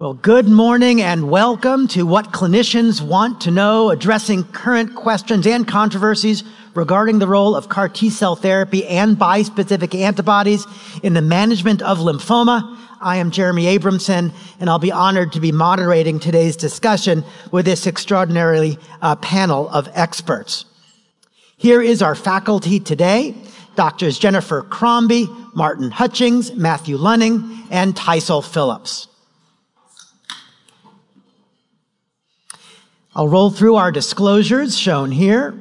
Well, good morning and welcome to What Clinicians Want to Know, addressing current questions and controversies regarding the role of CAR T-cell therapy and bispecific antibodies in the management of lymphoma. I am Jeremy Abramson, and I'll be honored to be moderating today's discussion with this extraordinary panel of experts. Here is our faculty today: Drs. Jennifer Crombie, Martin Hutchings, Matthew Lunning, and Tysil Phillips. I'll roll through our disclosures shown here.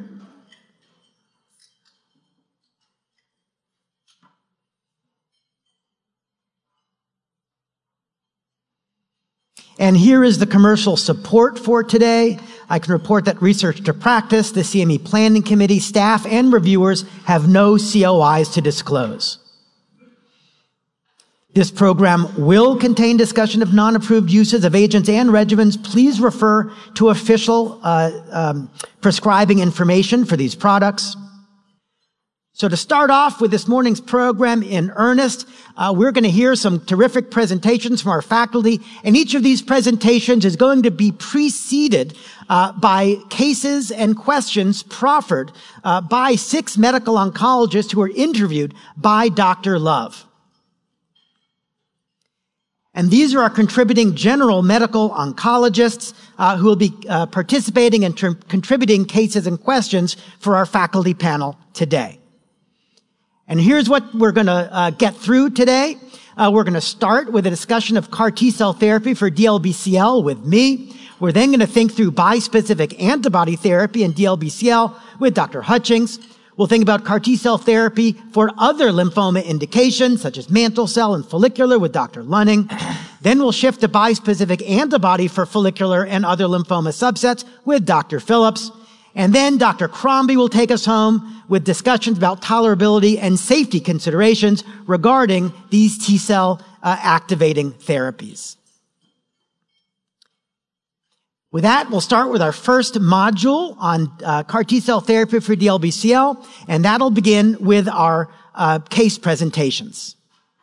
And here is the commercial support for today. I can report that Research to Practice, the CME Planning Committee, staff, and reviewers have no COIs to disclose. This program will contain discussion of non-approved uses of agents and regimens. Please refer to official prescribing information for these products. So to start off with this morning's program in earnest, we're going to hear some terrific presentations from our faculty, and each of these presentations is going to be preceded by cases and questions proffered by 6 medical oncologists who were interviewed by Dr. Love. And these are our contributing general medical oncologists who will be participating and contributing cases and questions for our faculty panel today. And here's what we're going to get through today. We're going to start with a discussion of CAR T-cell therapy for DLBCL with me. We're then going to think through bispecific antibody therapy and DLBCL with Dr. Hutchings. We'll think about CAR T-cell therapy for other lymphoma indications, such as mantle cell and follicular, with Dr. Lunning. Then we'll shift to bispecific antibody for follicular and other lymphoma subsets with Dr. Phillips. And then Dr. Crombie will take us home with discussions about tolerability and safety considerations regarding these T-cell activating therapies. With that, we'll start with our first module on CAR T-cell therapy for DLBCL, and that'll begin with our case presentations.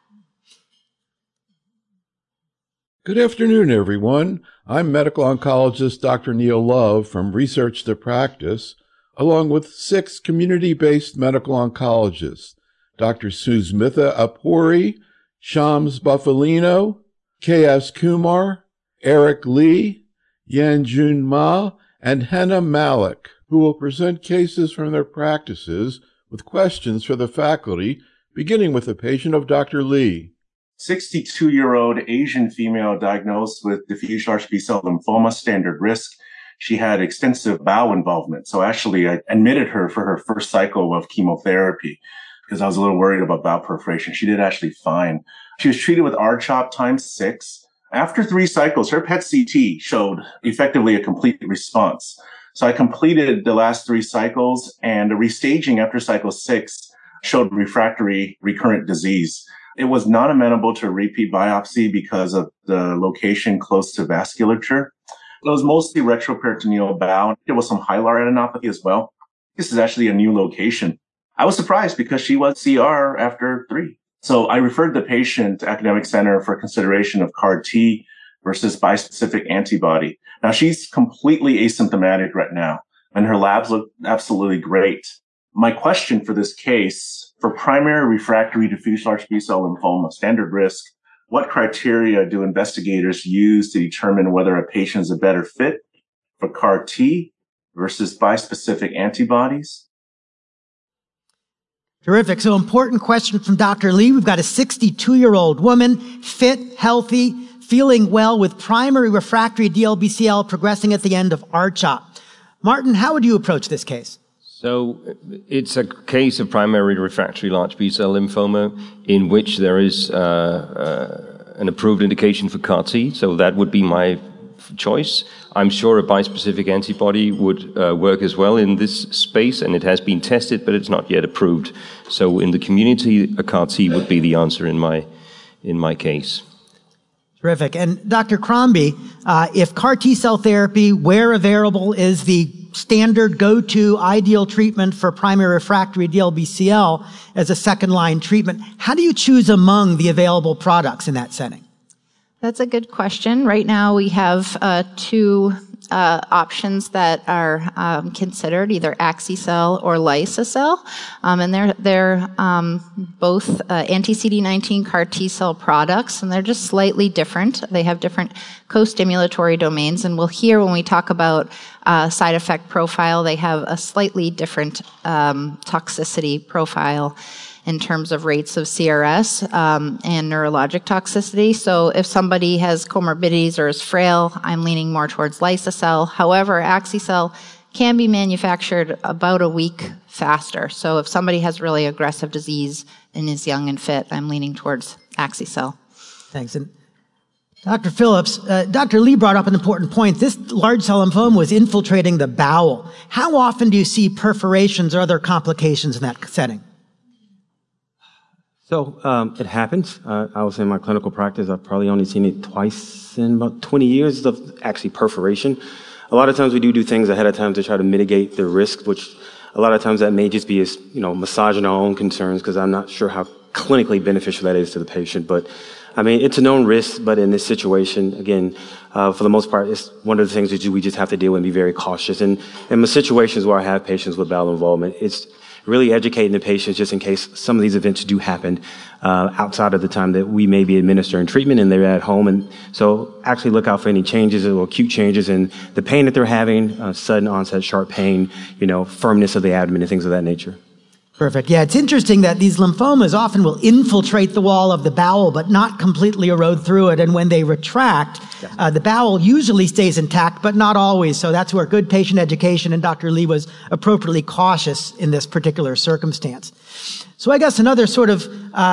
Good afternoon, everyone. I'm medical oncologist Dr. Neil Love from Research to Practice, along with 6 community-based medical oncologists: Dr. Susmitha Apuri, Shams Buffalino, K.S. Kumar, Eric Lee, Yanjun Ma, and Henna Malik, who will present cases from their practices with questions for the faculty, beginning with a patient of Dr. Lee. 62-year-old Asian female diagnosed with diffuse large B-cell lymphoma, standard risk. She had extensive bowel involvement. So actually, I admitted her for her first cycle of chemotherapy because I was a little worried about bowel perforation. She did actually fine. She was treated with R-CHOP ×6. After 3 cycles, her PET-CT showed effectively a complete response. So I completed the last 3 cycles, and the restaging after cycle 6 showed refractory recurrent disease. It was not amenable to repeat biopsy because of the location close to vasculature. It was mostly retroperitoneal bowel. There was some hilar adenopathy as well. This is actually a new location. I was surprised because she was CR after 3. So I referred the patient to academic center for consideration of CAR T versus bispecific antibody. Now, she's completely asymptomatic right now, and her labs look absolutely great. My question for this case, for primary refractory diffuse large B-cell lymphoma, standard risk, what criteria do investigators use to determine whether a patient is a better fit for CAR T versus bispecific antibodies? Terrific. So important question from Dr. Lee. We've got a 62-year-old woman, fit, healthy, feeling well, with primary refractory DLBCL progressing at the end of R-CHOP. Martin, how would you approach this case? So it's a case of primary refractory large B-cell lymphoma in which there is an approved indication for CAR T, so that would be my choice. I'm sure a bispecific antibody would work as well in this space, and it has been tested, but it's not yet approved. So in the community, a CAR T would be the answer in my case. Terrific. And Dr. Crombie, if CAR T-cell therapy, where available, is the standard go-to ideal treatment for primary refractory DLBCL as a second-line treatment, how do you choose among the available products in that setting? That's a good question. Right now we have two options that are considered, either Axi-cel or Liso-cel, and they're both anti-CD19 CAR T-cell products, and they're just slightly different. They have different co-stimulatory domains, and we'll hear when we talk about side effect profile, they have a slightly different toxicity profile in terms of rates of CRS and neurologic toxicity. So if somebody has comorbidities or is frail, I'm leaning more towards Liso-cel. However, Axi-cel can be manufactured about a week faster. So if somebody has really aggressive disease and is young and fit, I'm leaning towards Axi-cel. Thanks. And Dr. Phillips, Dr. Lee brought up an important point. This large cell lymphoma was infiltrating the bowel. How often do you see perforations or other complications in that setting? So it happens. I would say in my clinical practice, I've probably only seen it twice in about 20 years of actually perforation. A lot of times we do things ahead of time to try to mitigate the risk, which a lot of times that may just be as, massaging our own concerns, because I'm not sure how clinically beneficial that is to the patient. But I mean, it's a known risk, but in this situation, again, for the most part, it's one of the things that we just have to deal with and be very cautious. And in the situations where I have patients with bowel involvement, it's really educating the patients just in case some of these events do happen outside of the time that we may be administering treatment and they're at home. And so actually look out for any changes or acute changes in the pain that they're having, sudden onset, sharp pain, firmness of the abdomen and things of that nature. Perfect. Yeah, it's interesting that these lymphomas often will infiltrate the wall of the bowel, but not completely erode through it. And when they retract, the bowel usually stays intact, but not always. So that's where good patient education, and Dr. Lee was appropriately cautious in this particular circumstance. So I guess another sort of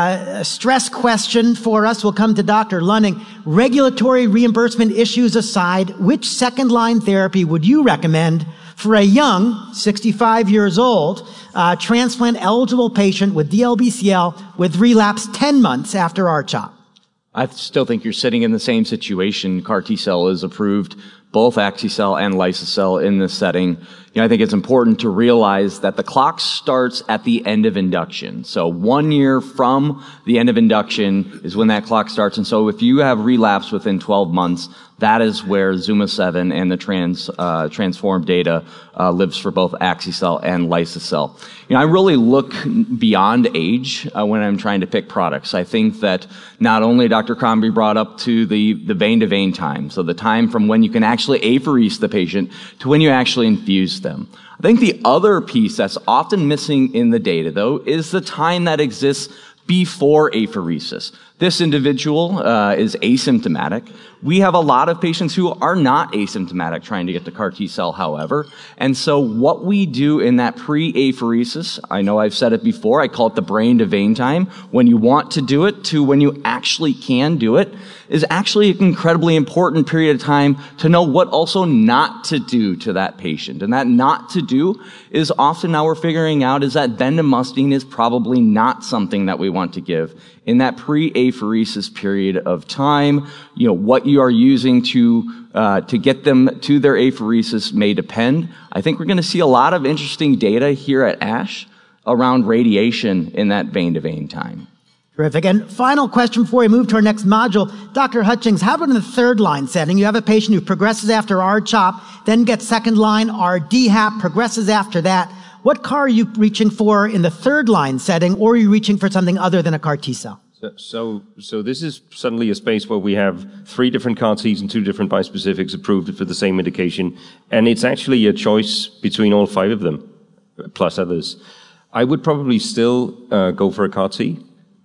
stress question for us will come to Dr. Lunning. Regulatory reimbursement issues aside, which second-line therapy would you recommend for a young, 65 years old, transplant-eligible patient with DLBCL with relapse 10 months after R-CHOP? I still think you're sitting in the same situation. CAR T-cell is approved, both Axi-cel and Liso-cel in this setting. I think it's important to realize that the clock starts at the end of induction. So 1 year from the end of induction is when that clock starts. And so if you have relapse within 12 months, that is where ZUMA-7 and the transform data lives for both Axi-cel and Liso-cel. I really look beyond age when I'm trying to pick products. I think that not only Dr. Crombie brought up to the vein-to-vein time, so the time from when you can actually apherese the patient to when you actually infuse them. I think the other piece that's often missing in the data, though, is the time that exists before apheresis. This individual is asymptomatic. We have a lot of patients who are not asymptomatic trying to get the CAR T-cell, however. And so what we do in that pre-apheresis, I know I've said it before, I call it the brain to vein time, when you want to do it to when you actually can do it, is actually an incredibly important period of time to know what also not to do to that patient. And that not to do is often now we're figuring out is that bendamustine is probably not something that we want to give. In that pre-apheresis period of time, what you are using to get them to their apheresis may depend. I think we're going to see a lot of interesting data here at ASH around radiation in that vein-to-vein time. Terrific. And final question before we move to our next module. Dr. Hutchings, how about in the third line setting? You have a patient who progresses after R-CHOP, then gets second line R-DHAP, progresses after that. What CAR are you reaching for in the third line setting, or are you reaching for something other than a CAR T-cell? So this is suddenly a space where we have 3 different CAR Ts and 2 different bispecifics approved for the same indication, and it's actually a choice between all 5 of them, plus others. I would probably still go for a CAR T,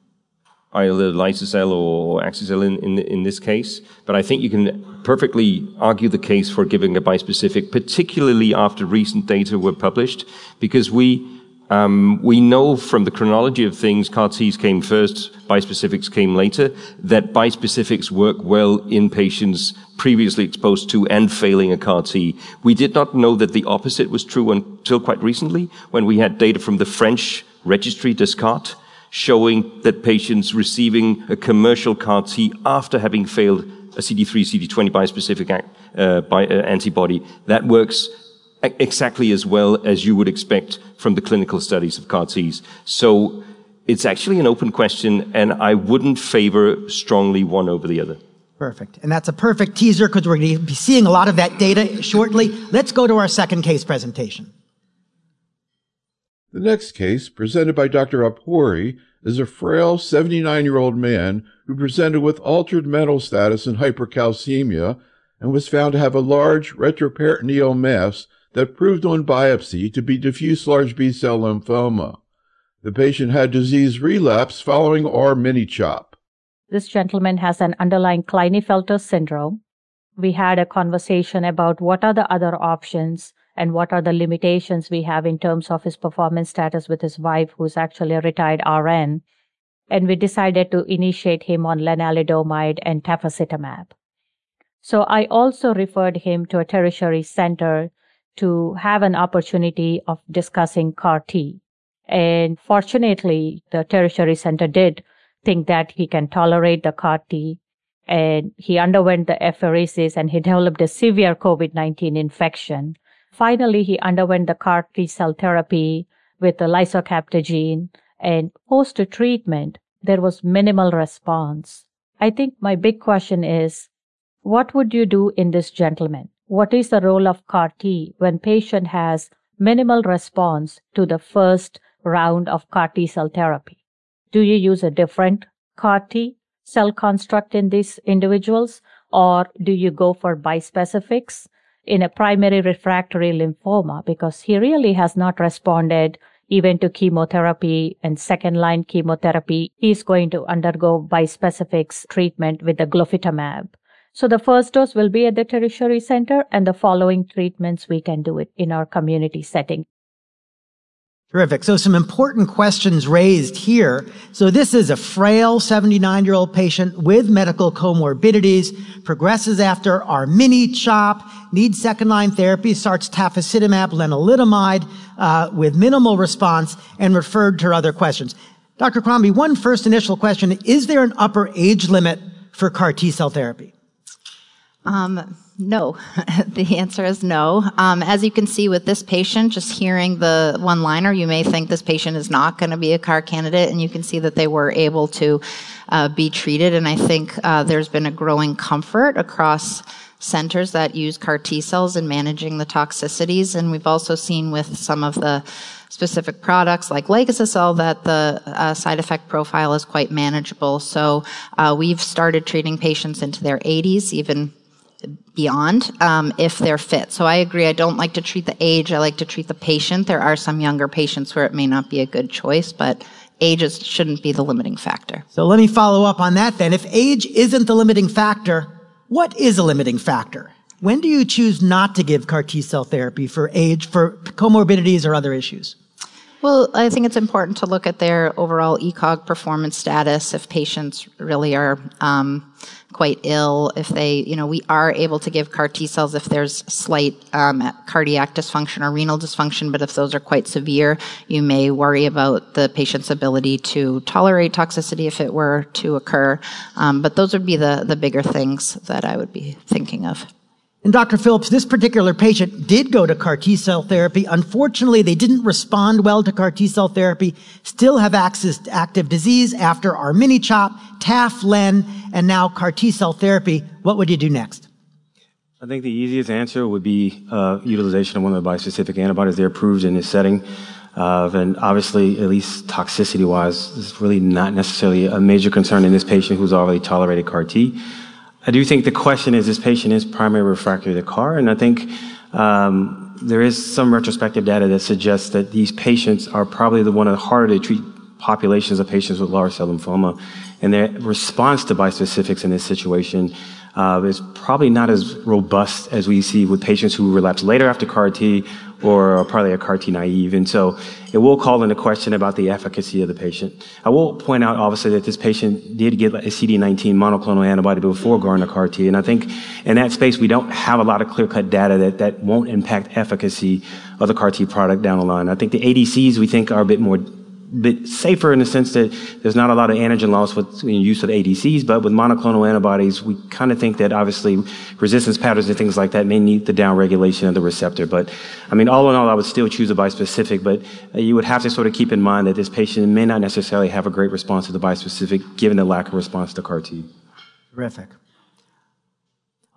either Liso-cel or Axi-cel in this case, but I think you can perfectly argue the case for giving a bispecific, particularly after recent data were published, because we know from the chronology of things, CAR Ts came first, bispecifics came later, that bispecifics work well in patients previously exposed to and failing a CAR T. We did not know that the opposite was true until quite recently, when we had data from the French registry Descartes, showing that patients receiving a commercial CAR T after having failed a CD3, CD20 bispecific antibody, that works exactly as well as you would expect from the clinical studies of CAR Ts. So it's actually an open question, and I wouldn't favor strongly one over the other. Perfect. And that's a perfect teaser because we're going to be seeing a lot of that data shortly. Let's go to our second case presentation. The next case, presented by Dr. Apouri, is a frail 79-year-old man who presented with altered mental status and hypercalcemia and was found to have a large retroperitoneal mass that proved on biopsy to be diffuse large B-cell lymphoma. The patient had disease relapse following R-mini-CHOP. This gentleman has an underlying Klinefelter syndrome. We had a conversation about what are the other options and what are the limitations we have in terms of his performance status with his wife, who's actually a retired RN. And we decided to initiate him on lenalidomide and tafasitamab. So I also referred him to a tertiary center to have an opportunity of discussing CAR-T. And fortunately, the tertiary center did think that he can tolerate the CAR-T. And he underwent the apheresis and he developed a severe COVID-19 infection. Finally, he underwent the CAR-T cell therapy with the lisocabtagene, and post-treatment, there was minimal response. I think my big question is, what would you do in this gentleman? What is the role of CAR-T when patient has minimal response to the first round of CAR-T cell therapy? Do you use a different CAR-T cell construct in these individuals, or do you go for bispecifics in a primary refractory lymphoma? Because he really has not responded even to chemotherapy and second-line chemotherapy. He's going to undergo bispecifics treatment with the glofitamab. So the first dose will be at the tertiary center, and the following treatments we can do it in our community setting. Terrific. So some important questions raised here. So this is a frail 79-year-old patient with medical comorbidities, progresses after R-mini-CHOP, needs second-line therapy, starts tafasitamab, lenalidomide with minimal response, and referred to other questions. Dr. Crombie, one first initial question, is there an upper age limit for CAR T-cell therapy? No. The answer is no. As you can see with this patient, just hearing the one-liner, you may think this patient is not going to be a CAR candidate, and you can see that they were able to be treated. And I think there's been a growing comfort across centers that use CAR T cells in managing the toxicities. And we've also seen with some of the specific products like Legacy-cel that the side effect profile is quite manageable. So we've started treating patients into their 80s, even beyond, if they're fit. So I agree. I don't like to treat the age. I like to treat the patient. There are some younger patients where it may not be a good choice, but age shouldn't be the limiting factor. So let me follow up on that then. If age isn't the limiting factor, what is a limiting factor? When do you choose not to give CAR T-cell therapy for age, for comorbidities or other issues? Well, I think it's important to look at their overall ECOG performance status. If patients really are quite ill, if they, we are able to give CAR T cells if there's slight cardiac dysfunction or renal dysfunction, but if those are quite severe, you may worry about the patient's ability to tolerate toxicity if it were to occur. But those would be the bigger things that I would be thinking of. And Dr. Phillips, this particular patient did go to CAR T-cell therapy. Unfortunately, they didn't respond well to CAR T-cell therapy, still have active disease after R-mini-CHOP, TAF, LEN, and now CAR T-cell therapy. What would you do next? I think the easiest answer would be utilization of one of the bispecific antibodies. They're approved in this setting. And obviously, at least toxicity-wise, this is really not necessarily a major concern in this patient who's already tolerated CAR T. I do think the question is, this patient is primary refractory to CAR, and I think there is some retrospective data that suggests that these patients are probably one of the harder to treat populations of patients with large cell lymphoma, and their response to bispecifics in this situation is probably not as robust as we see with patients who relapse later after CAR T or are probably a CAR T naive. And so it will call into question about the efficacy of the patient. I will point out, obviously, that this patient did get a CD19 monoclonal antibody before going to CAR T. And I think in that space, we don't have a lot of clear-cut data that won't impact efficacy of the CAR T product down the line. I think the ADCs, we think, are a bit safer in the sense that there's not a lot of antigen loss with use of ADCs, but with monoclonal antibodies, we kind of think that obviously resistance patterns and things like that may need the downregulation of the receptor. But I mean, all in all, I would still choose a bispecific, but you would have to sort of keep in mind that this patient may not necessarily have a great response to the bispecific given the lack of response to CAR T. Terrific.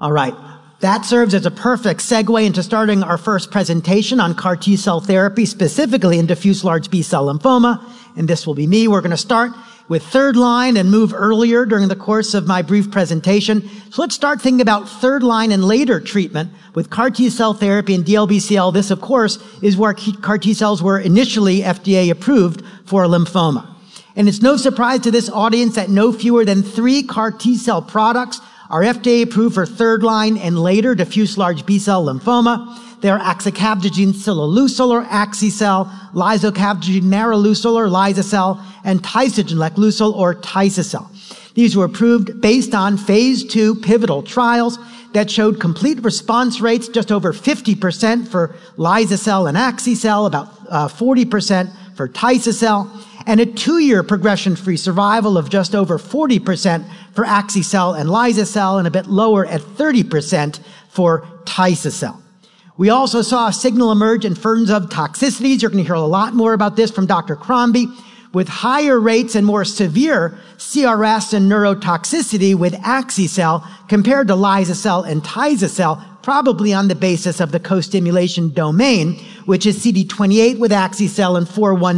All right. That serves as a perfect segue into starting our first presentation on CAR T-cell therapy, specifically in diffuse large B-cell lymphoma. And this will be me. We're going to start with third line and move earlier during the course of my brief presentation. So let's start thinking about third line and later treatment with CAR T-cell therapy and DLBCL. This, of course, is where CAR T-cells were initially FDA approved for lymphoma. And it's no surprise to this audience that no fewer than 3 CAR T-cell products are FDA approved for third line and later diffuse large B-cell lymphoma. They are axicabtagene ciloleucel or Axi-cel, lisocabtagene naroleucel or Liza-cel, and tysogen lecleucel or Tysa-cel. These were approved based on phase 2 pivotal trials that showed complete response rates just over 50% for Liza-cel and Axi-cel, about 40% for Tysa-cel, and a 2-year progression-free survival of just over 40% for Axi-cel and Liza-cel, and a bit lower at 30% for Tysa-cel. We also saw a signal emerge in terms of toxicities. You're going to hear a lot more about this from Dr. Crombie, with higher rates and more severe CRS and neurotoxicity with Axi-cel compared to Liza-cel and Tysa-cel, probably on the basis of the co-stimulation domain, which is CD28 with Axi-cel and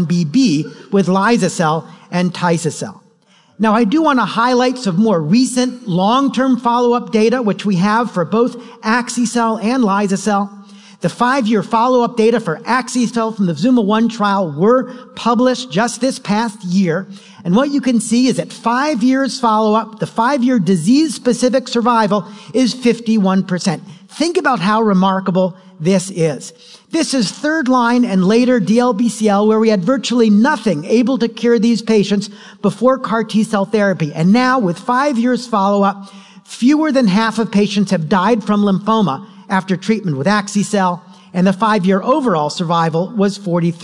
4-1BB with Liza-cel and Tysa-cel. Now, I do want to highlight some more recent long-term follow-up data, which we have for both Axi-cel and Liza-cel. The 5-year follow-up data for Axi-cel from the ZUMA-1 trial were published just this past year. And what you can see is at 5 years follow-up, the 5-year disease-specific survival is 51%. Think about how remarkable this is. This is third line and later DLBCL, where we had virtually nothing able to cure these patients before CAR T-cell therapy. And now, with 5 years follow-up, fewer than half of patients have died from lymphoma after treatment with Axi-cel, and the 5-year overall survival was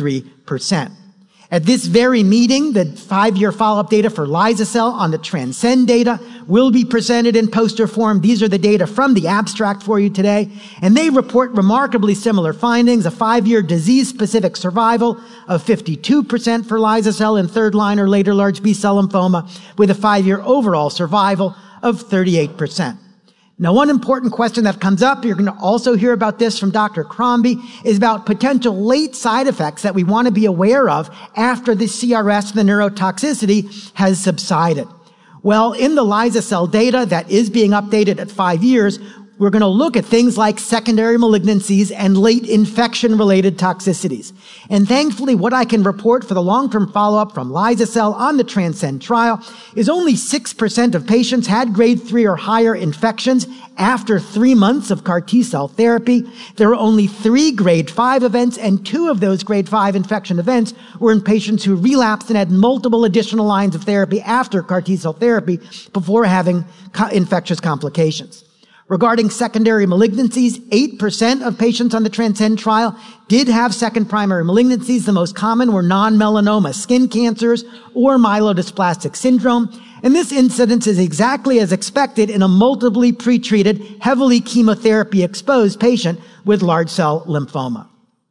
43%. At this very meeting, the 5-year follow-up data for Liza-cel on the Transcend data will be presented in poster form. These are the data from the abstract for you today, and they report remarkably similar findings: a 5-year disease-specific survival of 52% for Liza-cel in third-line or later large B-cell lymphoma, with a 5-year overall survival of 38%. Now, one important question that comes up, you're going to also hear about this from Dr. Crombie, is about potential late side effects that we want to be aware of after the CRS, the neurotoxicity, has subsided. Well, in the Liza-cel data that is being updated at 5 years, we're going to look at things like secondary malignancies and late infection-related toxicities. And thankfully, what I can report for the long-term follow-up from Liza-cel on the Transcend trial is only 6% of patients had grade 3 or higher infections after 3 months of CAR T-cell therapy. There were only 3 grade 5 events, and 2 of those grade 5 infection events were in patients who relapsed and had multiple additional lines of therapy after CAR T-cell therapy before having infectious complications. Regarding secondary malignancies, 8% of patients on the Transcend trial did have second primary malignancies. The most common were non-melanoma skin cancers or myelodysplastic syndrome. And this incidence is exactly as expected in a multiply pretreated, heavily chemotherapy-exposed patient with large cell lymphoma.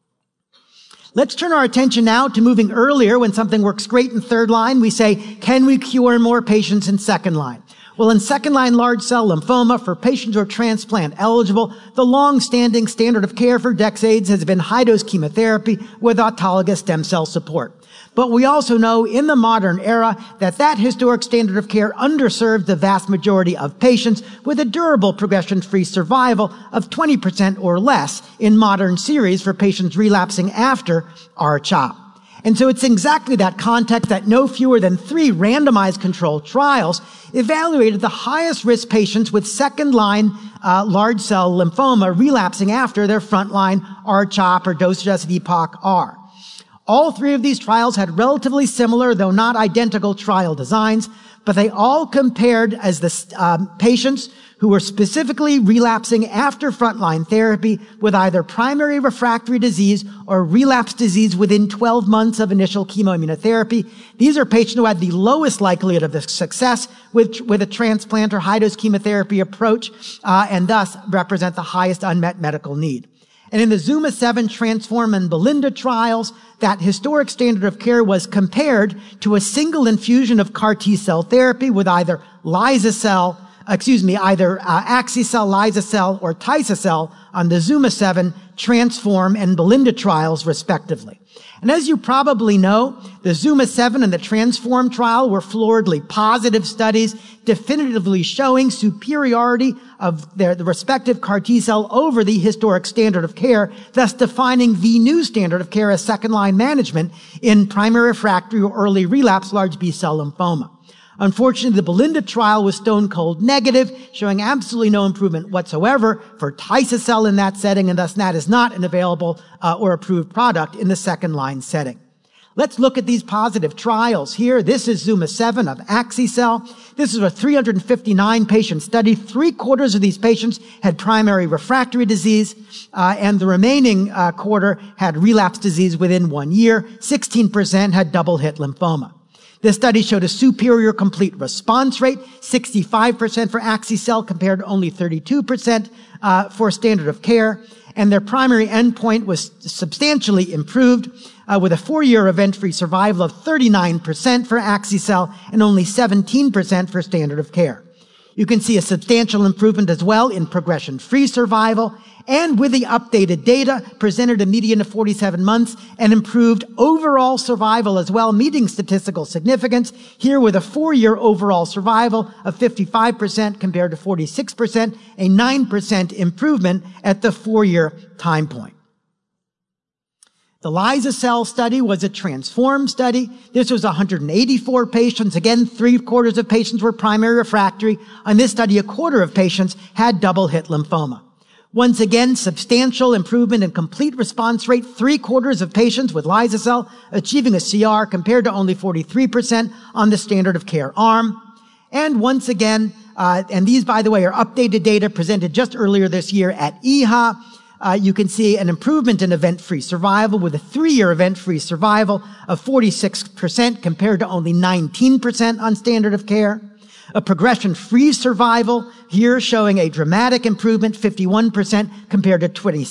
Let's turn our attention now to moving earlier. When something works great in third line, we say, can we cure more patients in second line? Well, in second-line large cell lymphoma, for patients who are transplant eligible, the long-standing standard of care for decades has been high-dose chemotherapy with autologous stem cell support. But we also know in the modern era that historic standard of care underserved the vast majority of patients, with a durable progression-free survival of 20% or less in modern series for patients relapsing after R-CHOP. And so it's exactly that context that no fewer than 3 randomized controlled trials evaluated the highest risk patients with second-line large cell lymphoma relapsing after their frontline R-CHOP or dose-adjusted EPOCH-R. All 3 of these trials had relatively similar, though not identical, trial designs, but they all compared as the patients who were specifically relapsing after frontline therapy with either primary refractory disease or relapse disease within 12 months of initial chemoimmunotherapy. These are patients who had the lowest likelihood of success with a transplant or high-dose chemotherapy approach, and thus represent the highest unmet medical need. And in the ZUMA-7, Transform, and Belinda trials, that historic standard of care was compared to a single infusion of CAR T-cell therapy with either Liza-cel, either Axicel, Lysacel, or Tisacel on the ZUMA-7, Transform, and Belinda trials, respectively. And as you probably know, the ZUMA-7 and the Transform trial were floridly positive studies, definitively showing superiority of the respective CAR T-cell over the historic standard of care, thus defining the new standard of care as second-line management in primary refractory or early relapse large B-cell lymphoma. Unfortunately, the Belinda trial was stone cold negative, showing absolutely no improvement whatsoever for Tisacel in that setting, and thus that is not an available or approved product in the second-line setting. Let's look at these positive trials here. This is ZUMA-7 of Axicel. This is a 359-patient study. 3/4 of these patients had primary refractory disease, and the remaining quarter had relapse disease within 1 year. 16% had double-hit lymphoma. This study showed a superior complete response rate, 65% for Axicel compared to only 32% for standard of care. And their primary endpoint was substantially improved with a 4-year event-free survival of 39% for Axicel and only 17% for standard of care. You can see a substantial improvement as well in progression-free survival, and with the updated data, presented a median of 47 months and improved overall survival as well, meeting statistical significance, here with a 4-year overall survival of 55% compared to 46%, a 9% improvement at the 4-year time point. The Lysacel study was a Transform study. This was 184 patients. Again, 3/4 of patients were primary refractory. On this study, 1/4 of patients had double-hit lymphoma. Once again, substantial improvement in complete response rate, 3/4 of patients with Lysacel achieving a CR compared to only 43% on the standard of care arm. And once again, and these, by the way, are updated data presented just earlier this year at EHA. You can see an improvement in event-free survival with a 3-year event-free survival of 46% compared to only 19% on standard of care. A progression-free survival here showing a dramatic improvement, 51% compared to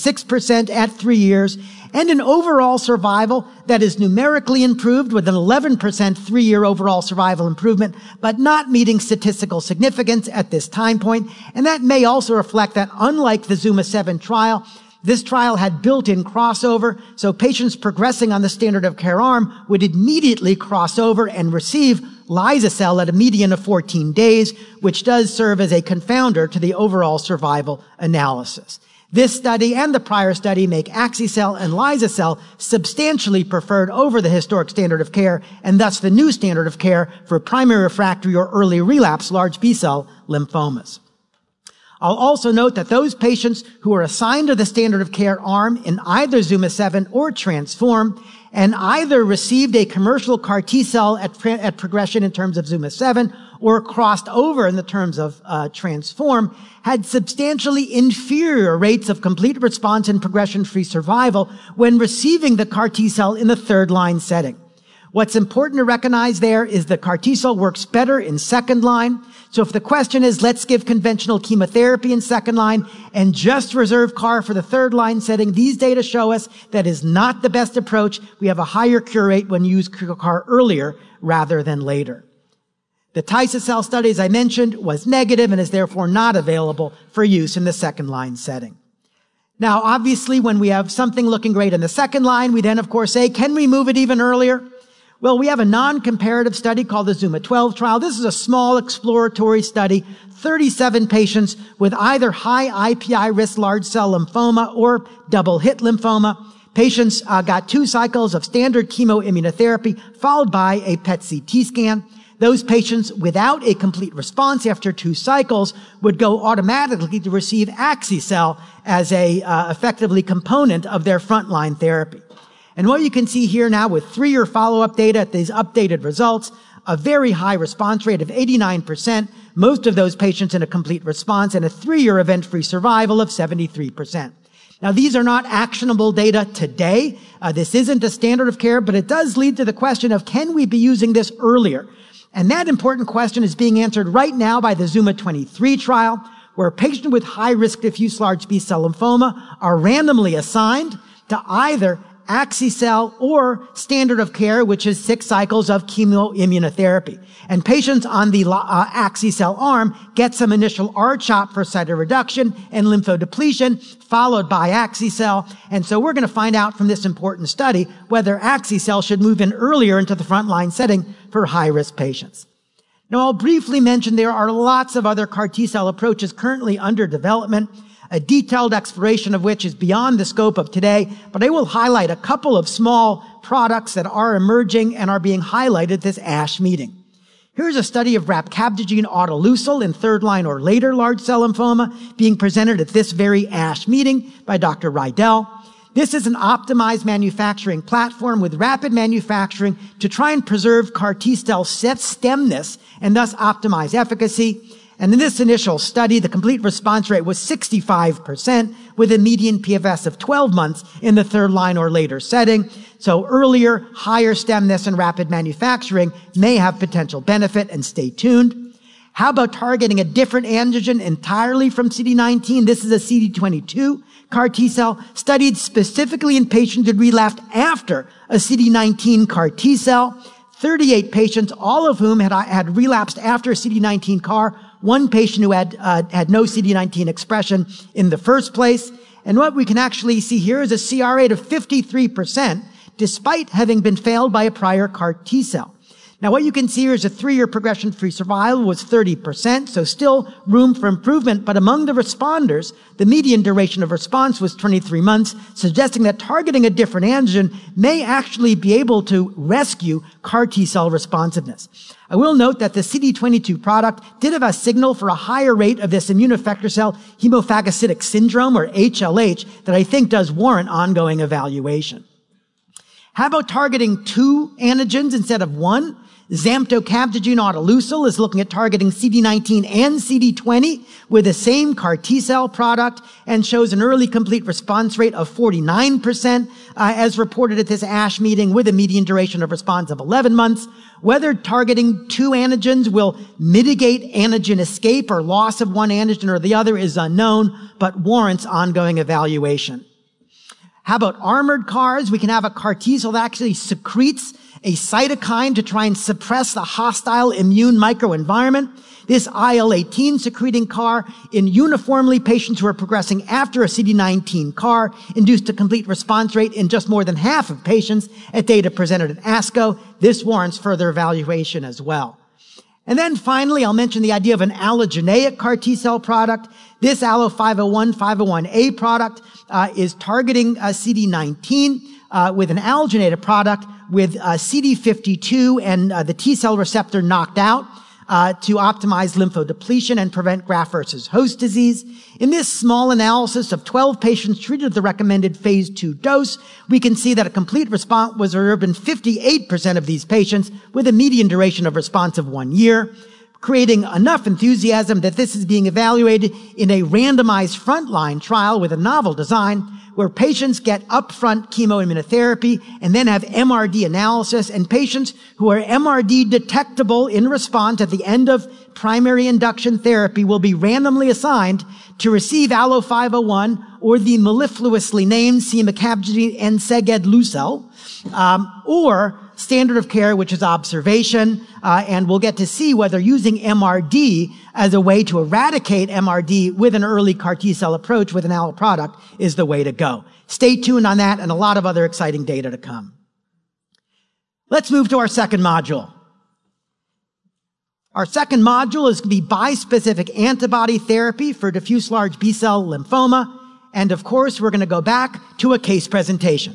26% at 3 years, and an overall survival that is numerically improved with an 11% 3-year overall survival improvement, but not meeting statistical significance at this time point. And that may also reflect that unlike the ZUMA-7 trial, this trial had built-in crossover, so patients progressing on the standard of care arm would immediately cross over and receive Lysacel at a median of 14 days, which does serve as a confounder to the overall survival analysis. This study and the prior study make Axicel and Lysacel substantially preferred over the historic standard of care, and thus the new standard of care for primary refractory or early relapse large B-cell lymphomas. I'll also note that those patients who are assigned to the standard of care arm in either ZUMA-7 or Transform and either received a commercial CAR T-cell at progression in terms of ZUMA-7 or crossed over in the terms of Transform had substantially inferior rates of complete response and progression-free survival when receiving the CAR T-cell in the third-line setting. What's important to recognize there is the CAR T-cell works better in second line. So if the question is, let's give conventional chemotherapy in second line and just reserve CAR for the third line setting, these data show us that is not the best approach. We have a higher cure rate when you use CAR earlier rather than later. The Tisacel study, as I mentioned, was negative and is therefore not available for use in the second line setting. Now, obviously, when we have something looking great in the second line, we then, of course, say, can we move it even earlier? Well, we have a non-comparative study called the ZUMA-12 trial. This is a small exploratory study, 37 patients with either high IPI risk large cell lymphoma or double hit lymphoma. Patients got 2 cycles of standard chemoimmunotherapy followed by a PET-CT scan. Those patients without a complete response after 2 cycles would go automatically to receive Axicel as a effectively component of their frontline therapy. And what you can see here now with 3-year follow-up data at these updated results, a very high response rate of 89%, most of those patients in a complete response, and a 3-year event-free survival of 73%. Now, these are not actionable data today. This isn't a standard of care, but it does lead to the question of, can we be using this earlier? And that important question is being answered right now by the ZUMA-23 trial, where patients with high-risk diffuse large B-cell lymphoma are randomly assigned to either Axi-cel, or standard of care, which is 6 cycles of chemoimmunotherapy. And patients on the Axi-cel arm get some initial R-CHOP for cytoreduction and lymphodepletion, followed by Axi-cel. And so we're going to find out from this important study whether Axi-cel should move in earlier into the frontline setting for high-risk patients. Now, I'll briefly mention there are lots of other CAR T-cell approaches currently under development, a detailed exploration of which is beyond the scope of today, but I will highlight a couple of small products that are emerging and are being highlighted at this ASH meeting. Here's a study of rapcabtagene autoleucel in third-line or later large cell lymphoma being presented at this very ASH meeting by Dr. Rydell. This is an optimized manufacturing platform with rapid manufacturing to try and preserve CAR T-cell stemness and thus optimize efficacy. And in this initial study, the complete response rate was 65% with a median PFS of 12 months in the third line or later setting. So earlier, higher stemness and rapid manufacturing may have potential benefit, and stay tuned. How about targeting a different antigen entirely from CD19? This is a CD22 CAR T-cell studied specifically in patients who relapsed after a CD19 CAR T-cell. 38 patients, all of whom had relapsed after a CD19 CAR. One patient who had no CD19 expression in the first place. And what we can actually see here is a CR rate of 53%, despite having been failed by a prior CAR T-cell. Now, what you can see here is a 3-year progression-free survival was 30%, so still room for improvement. But among the responders, the median duration of response was 23 months, suggesting that targeting a different antigen may actually be able to rescue CAR T-cell responsiveness. I will note that the CD22 product did have a signal for a higher rate of this immune effector cell hemophagocytic syndrome, or HLH, that I think does warrant ongoing evaluation. How about targeting 2 antigens instead of 1? Zamtocabtagene autoleucel is looking at targeting CD19 and CD20 with the same CAR T-cell product and shows an early complete response rate of 49%, as reported at this ASH meeting, with a median duration of response of 11 months. Whether targeting 2 antigens will mitigate antigen escape or loss of one antigen or the other is unknown, but warrants ongoing evaluation. How about armored CARs? We can have a CAR T-cell that actually secretes a cytokine to try and suppress the hostile immune microenvironment. This IL-18 secreting CAR in uniformly patients who are progressing after a CD19 CAR induced a complete response rate in just more than half of patients at data presented at ASCO. This warrants further evaluation as well. And then finally, I'll mention the idea of an allogeneic CAR T-cell product. This ALLO-501, 501A product is targeting CD19 with an allogeneic product with CD52 and the T-cell receptor knocked out to optimize lymphodepletion and prevent graft versus host disease. In this small analysis of 12 patients treated at the recommended phase 2 dose, we can see that a complete response was observed in 58% of these patients with a median duration of response of 1 year, creating enough enthusiasm that this is being evaluated in a randomized frontline trial with a novel design where patients get upfront chemoimmunotherapy and then have MRD analysis, and patients who are MRD detectable in response at the end of primary induction therapy will be randomly assigned to receive ALLO-501 or the mellifluously named semacabtagene and segedlucel, or standard of care, which is observation, and we'll get to see whether using MRD as a way to eradicate MRD with an early CAR T-cell approach with an allo product is the way to go. Stay tuned on that and a lot of other exciting data to come. Let's move to our second module. Our second module is going to be bispecific antibody therapy for diffuse large B-cell lymphoma. And of course, we're going to go back to a case presentation.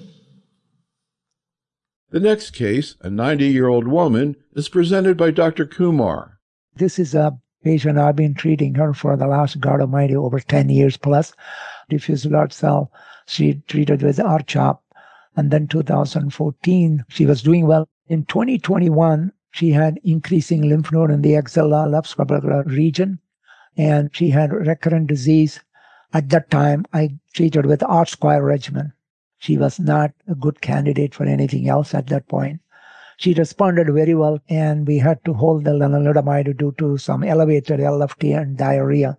The next case, a 90-year-old woman, is presented by Dr. Kumar. This is a patient I've been treating her for the last, God Almighty, over 10 years plus. Diffuse large cell, she treated with R-CHOP. And then 2014, she was doing well. In 2021, she had increasing lymph node in the axilla left scapular region, and she had recurrent disease. At that time, I treated with R-square regimen. She was not a good candidate for anything else at that point. She responded very well, and we had to hold the lenalidomide due to some elevated LFT and diarrhea.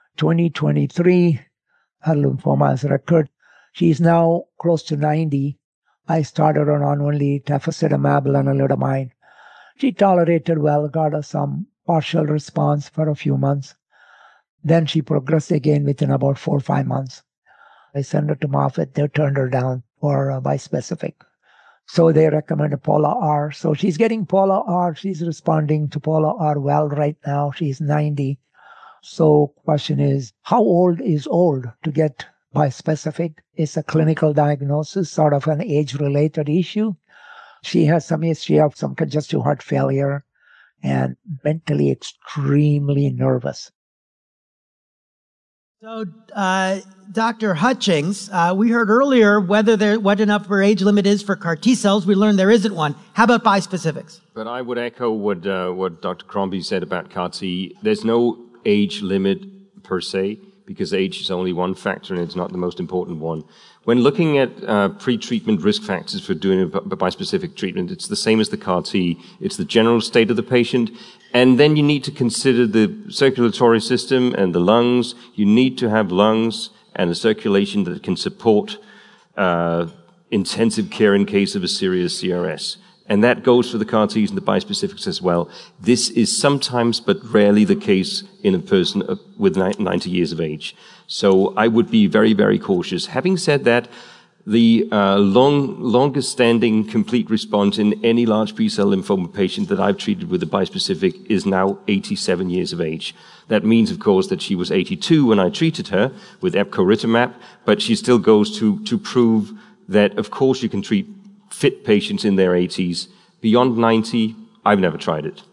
2023, her lymphoma has recurred. She is now close to 90, I started her on only tafasitamab lenalidomide. She tolerated well, got some partial response for a few months. Then she progressed again within about 4 or 5 months. I sent her to Moffitt. They turned her down for bispecific. So they recommended Pola-R. So she's getting Pola-R. She's responding to Pola-R well right now. She's 90. So question is, how old is old to get bispecific? It's a clinical diagnosis, sort of an age-related issue. She has some history of some congestive heart failure and mentally extremely nervous. So, Dr. Hutchings, we heard earlier what an upper age limit is for CAR T cells. We learned there isn't one. How about bispecifics? But I would echo what Dr. Crombie said about CAR T. There's no age limit per se, because age is only one factor and it's not the most important one. When looking at pre-treatment risk factors for doing a bispecific treatment, it's the same as the CAR T. It's the general state of the patient, and then you need to consider the circulatory system and the lungs. You need to have lungs and a circulation that can support intensive care in case of a serious CRS. And that goes for the CAR Ts and the bispecifics as well. This is sometimes but rarely the case in a person with 90 years of age. So I would be very, very cautious. Having said that, the longest standing complete response in any large B-cell lymphoma patient that I've treated with a bispecific is now 87 years of age. That means, of course, that she was 82 when I treated her with epcoritamab, but she still goes to prove that, of course, you can treat fit patients in their 80s. Beyond 90, I've never tried it.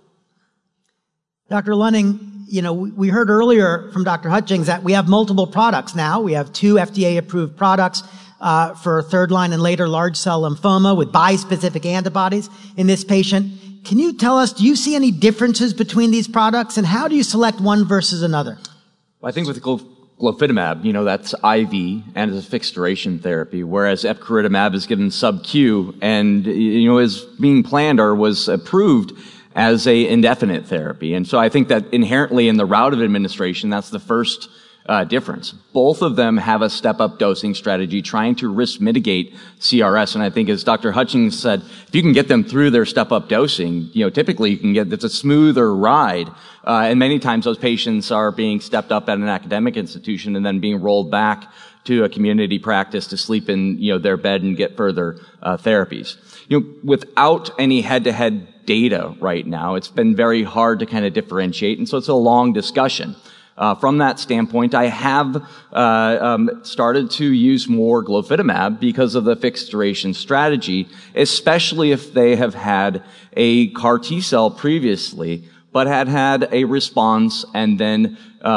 Dr. Lunning, we heard earlier from Dr. Hutchings that we have multiple products now. We have 2 FDA-approved products for third-line and later large cell lymphoma with bispecific antibodies in this patient. Can you tell us, do you see any differences between these products, and how do you select one versus another? Well, I think with glofitamab, that's IV and is a fixed duration therapy, whereas epcoritamab is given sub-Q and, is being planned or was approved as a indefinite therapy. And so I think that inherently in the route of administration, that's the first difference. Both of them have a step-up dosing strategy trying to risk mitigate CRS. And I think, as Dr. Hutchings said, if you can get them through their step-up dosing, typically you can it's a smoother ride. And many times those patients are being stepped up at an academic institution and then being rolled back to a community practice to sleep in, their bed and get further therapies. Without any head-to-head data right now, it's been very hard to kind of differentiate. And so it's a long discussion. From that standpoint, I have started to use more glofitamab because of the fixed duration strategy, especially if they have had a CAR T cell previously, but had a response and then,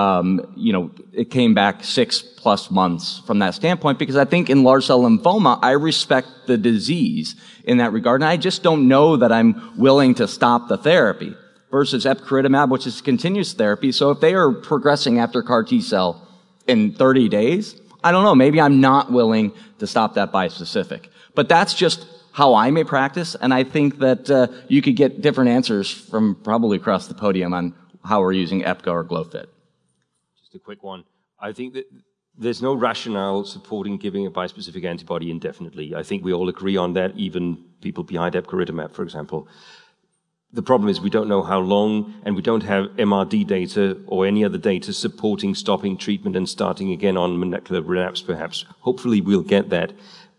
it came back 6+ months from that standpoint, because I think in large cell lymphoma, I respect the disease in that regard, and I just don't know that I'm willing to stop the therapy. Versus epcoritamab, which is continuous therapy. So if they are progressing after CAR T cell in 30 days, I don't know, maybe I'm not willing to stop that bispecific. But that's just how I may practice, and I think that you could get different answers from probably across the podium on how we're using EPCA or GloFit. Just a quick one. I think that there's no rationale supporting giving a bispecific antibody indefinitely. I think we all agree on that, even people behind epcoritamab, for example. The problem is we don't know how long, and we don't have MRD data or any other data supporting stopping treatment and starting again on molecular relapse, perhaps. Hopefully we'll get that.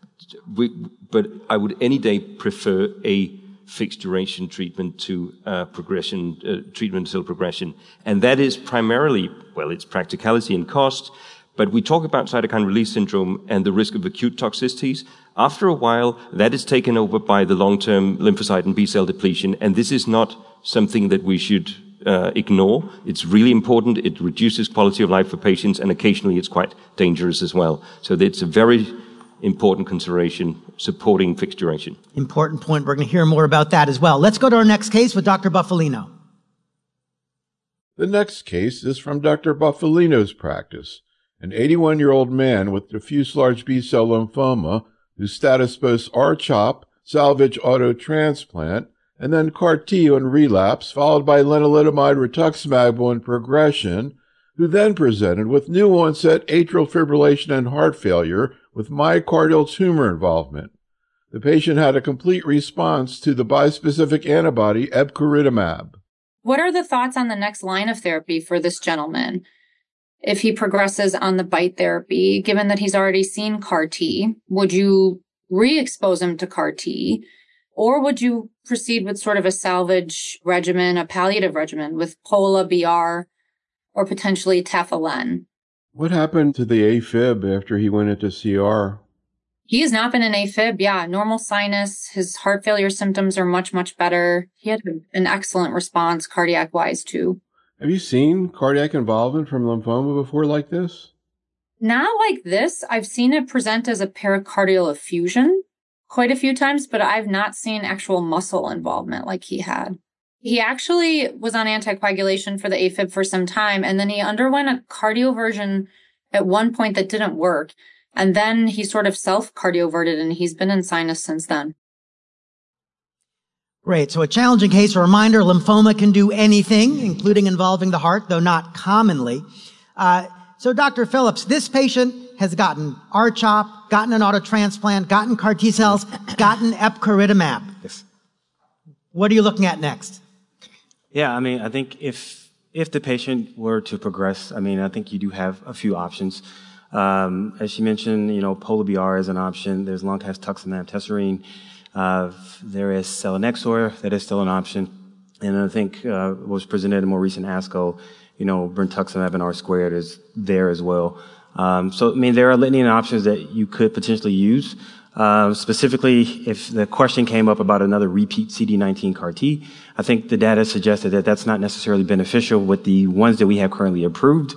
But I would any day prefer a fixed duration treatment to treatment until progression. And that is primarily, it's practicality and cost, but we talk about cytokine release syndrome and the risk of acute toxicities. After a while, that is taken over by the long-term lymphocyte and B-cell depletion, and this is not something that we should ignore. It's really important. It reduces quality of life for patients, and occasionally it's quite dangerous as well. So it's a very important consideration, supporting fixed duration. Important point. We're going to hear more about that as well. Let's go to our next case with Dr. Buffalino. The next case is from Dr. Buffalino's practice, an 81-year-old man with diffuse large B-cell lymphoma whose status boasts R-CHOP, salvage auto transplant, and then CAR T on relapse, followed by lenalidomide rituximab on progression, who then presented with new onset atrial fibrillation and heart failure with myocardial tumor involvement. The patient had a complete response to the bispecific antibody epcoritamab. What are the thoughts on the next line of therapy for this gentleman? If he progresses on the BiTE therapy, given that he's already seen CAR T, would you re-expose him to CAR T? Or would you proceed with sort of a salvage regimen, a palliative regimen with Pola-BR or potentially Tafalen? What happened to the AFib after he went into CR? He has not been in AFib. Yeah, normal sinus. His heart failure symptoms are much, much better. He had an excellent response cardiac-wise too. Have you seen cardiac involvement from lymphoma before like this? Not like this. I've seen it present as a pericardial effusion quite a few times, but I've not seen actual muscle involvement like he had. He actually was on anticoagulation for the AFib for some time, and then he underwent a cardioversion at one point that didn't work. And then he sort of self-cardioverted, and he's been in sinus since then. Great. So a challenging case. A reminder, lymphoma can do anything, including involving the heart, though not commonly. So Dr. Phillips, this patient has gotten R-CHOP, gotten an autotransplant, gotten CAR T cells, gotten epcoritamab. Yes. What are you looking at next? Yeah, I mean, I think if the patient were to progress, I mean, I think you do have a few options. As she mentioned, Pola-BR is an option. There's loncastuximab tesirine. There is selinexor. That is still an option. And I think was presented in a more recent ASCO, brentuximab and R-squared is there as well. So, I mean, there are litany of options that you could potentially use. Specifically, if the question came up about another repeat CD19 CAR T, I think the data suggested that that's not necessarily beneficial with the ones that we have currently approved.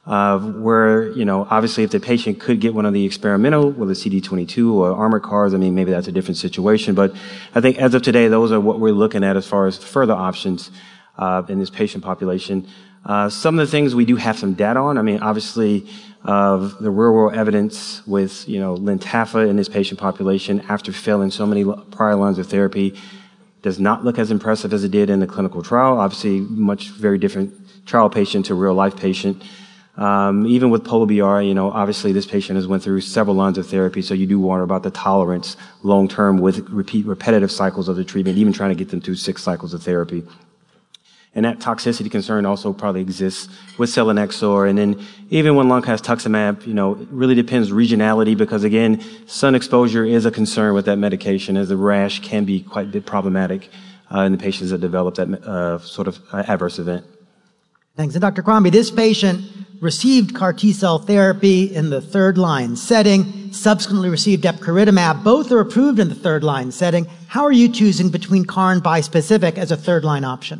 Where, obviously if the patient could get one of the experimental with a CD22 or armored CARs, I mean, maybe that's a different situation. But I think as of today, those are what we're looking at as far as further options in this patient population. Some of the things we do have some data on, I mean, obviously the real world evidence with, Lintafa in this patient population after failing so many prior lines of therapy does not look as impressive as it did in the clinical trial. Obviously, very different trial patient to real life patient. Even with Pola-BR, obviously this patient has went through several lines of therapy, so you do wonder about the tolerance long-term with repetitive cycles of the treatment, even trying to get them through 6 cycles of therapy. And that toxicity concern also probably exists with selinexor. And then even when loncastuximab, it really depends regionality because, again, sun exposure is a concern with that medication as the rash can be quite a bit problematic in the patients that develop that sort of adverse event. Thanks. And Dr. Crombie, this patient received CAR T-cell therapy in the third-line setting, subsequently received epcoritamab. Both are approved in the third-line setting. How are you choosing between CAR and bispecific as a third-line option?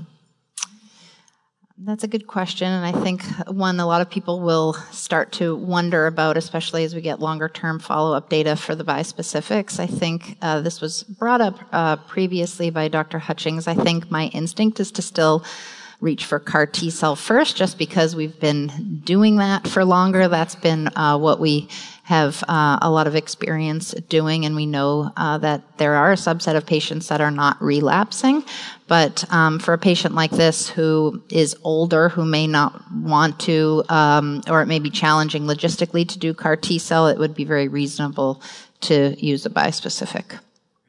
That's a good question, and I think one a lot of people will start to wonder about, especially as we get longer-term follow-up data for the bispecifics. I think this was brought up previously by Dr. Hutchings. I think my instinct is to still reach for CAR T-cell first, just because we've been doing that for longer. That's been what we have a lot of experience doing, and we know that there are a subset of patients that are not relapsing. But for a patient like this who is older, who may not want to, or it may be challenging logistically to do CAR T-cell, it would be very reasonable to use a bispecific.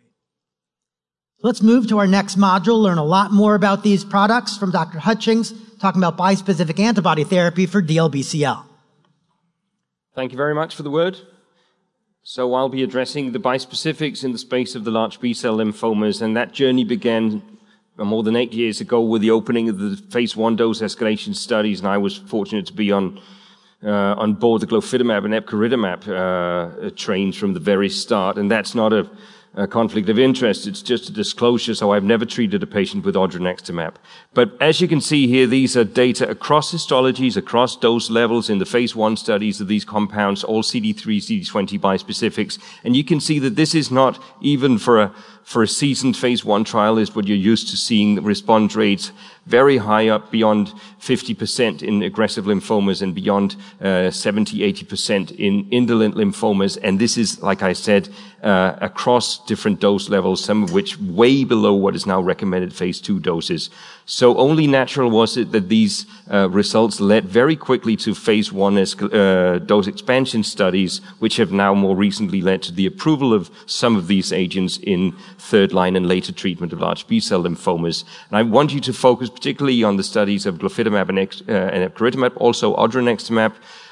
Let's move to our next module, learn a lot more about these products from Dr. Hutchings, talking about bispecific antibody therapy for DLBCL. Thank you very much for the word. So I'll be addressing the bispecifics in the space of the large B-cell lymphomas, and that journey began more than 8 years ago with the opening of the phase 1 dose escalation studies, and I was fortunate to be on board the glofitamab and epcoritamab trains from the very start, and that's not a conflict of interest. It's just a disclosure, so I've never treated a patient with odronextamab. But as you can see here, these are data across histologies, across dose levels in the phase 1 studies of these compounds, all CD3, CD20 bispecifics. And you can see that this is not even for a seasoned phase 1 trial is what you're used to seeing, the response rates very high up beyond 50% in aggressive lymphomas and beyond 70-80% in indolent lymphomas. And this is, like I said, across different dose levels, some of which way below what is now recommended phase 2 doses. So only natural was it that these results led very quickly to phase 1 dose expansion studies, which have now more recently led to the approval of some of these agents in third-line and later treatment of large B-cell lymphomas. And I want you to focus particularly on the studies of glofitamab and epcoritamab, also odronextamab,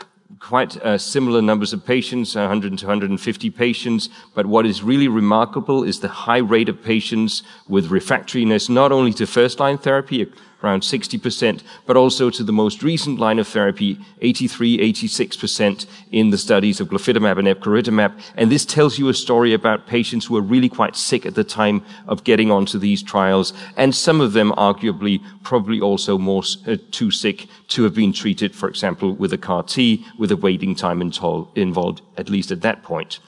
quite similar numbers of patients, 100 to 150 patients. But what is really remarkable is the high rate of patients with refractoriness, not only to first-line therapy, around 60%, but also to the most recent line of therapy, 83, 86% in the studies of glofitamab and epcoritamab. And this tells you a story about patients who are really quite sick at the time of getting onto these trials, and some of them arguably probably also more too sick to have been treated, for example, with a CAR T, with a waiting time involved, at least at that point.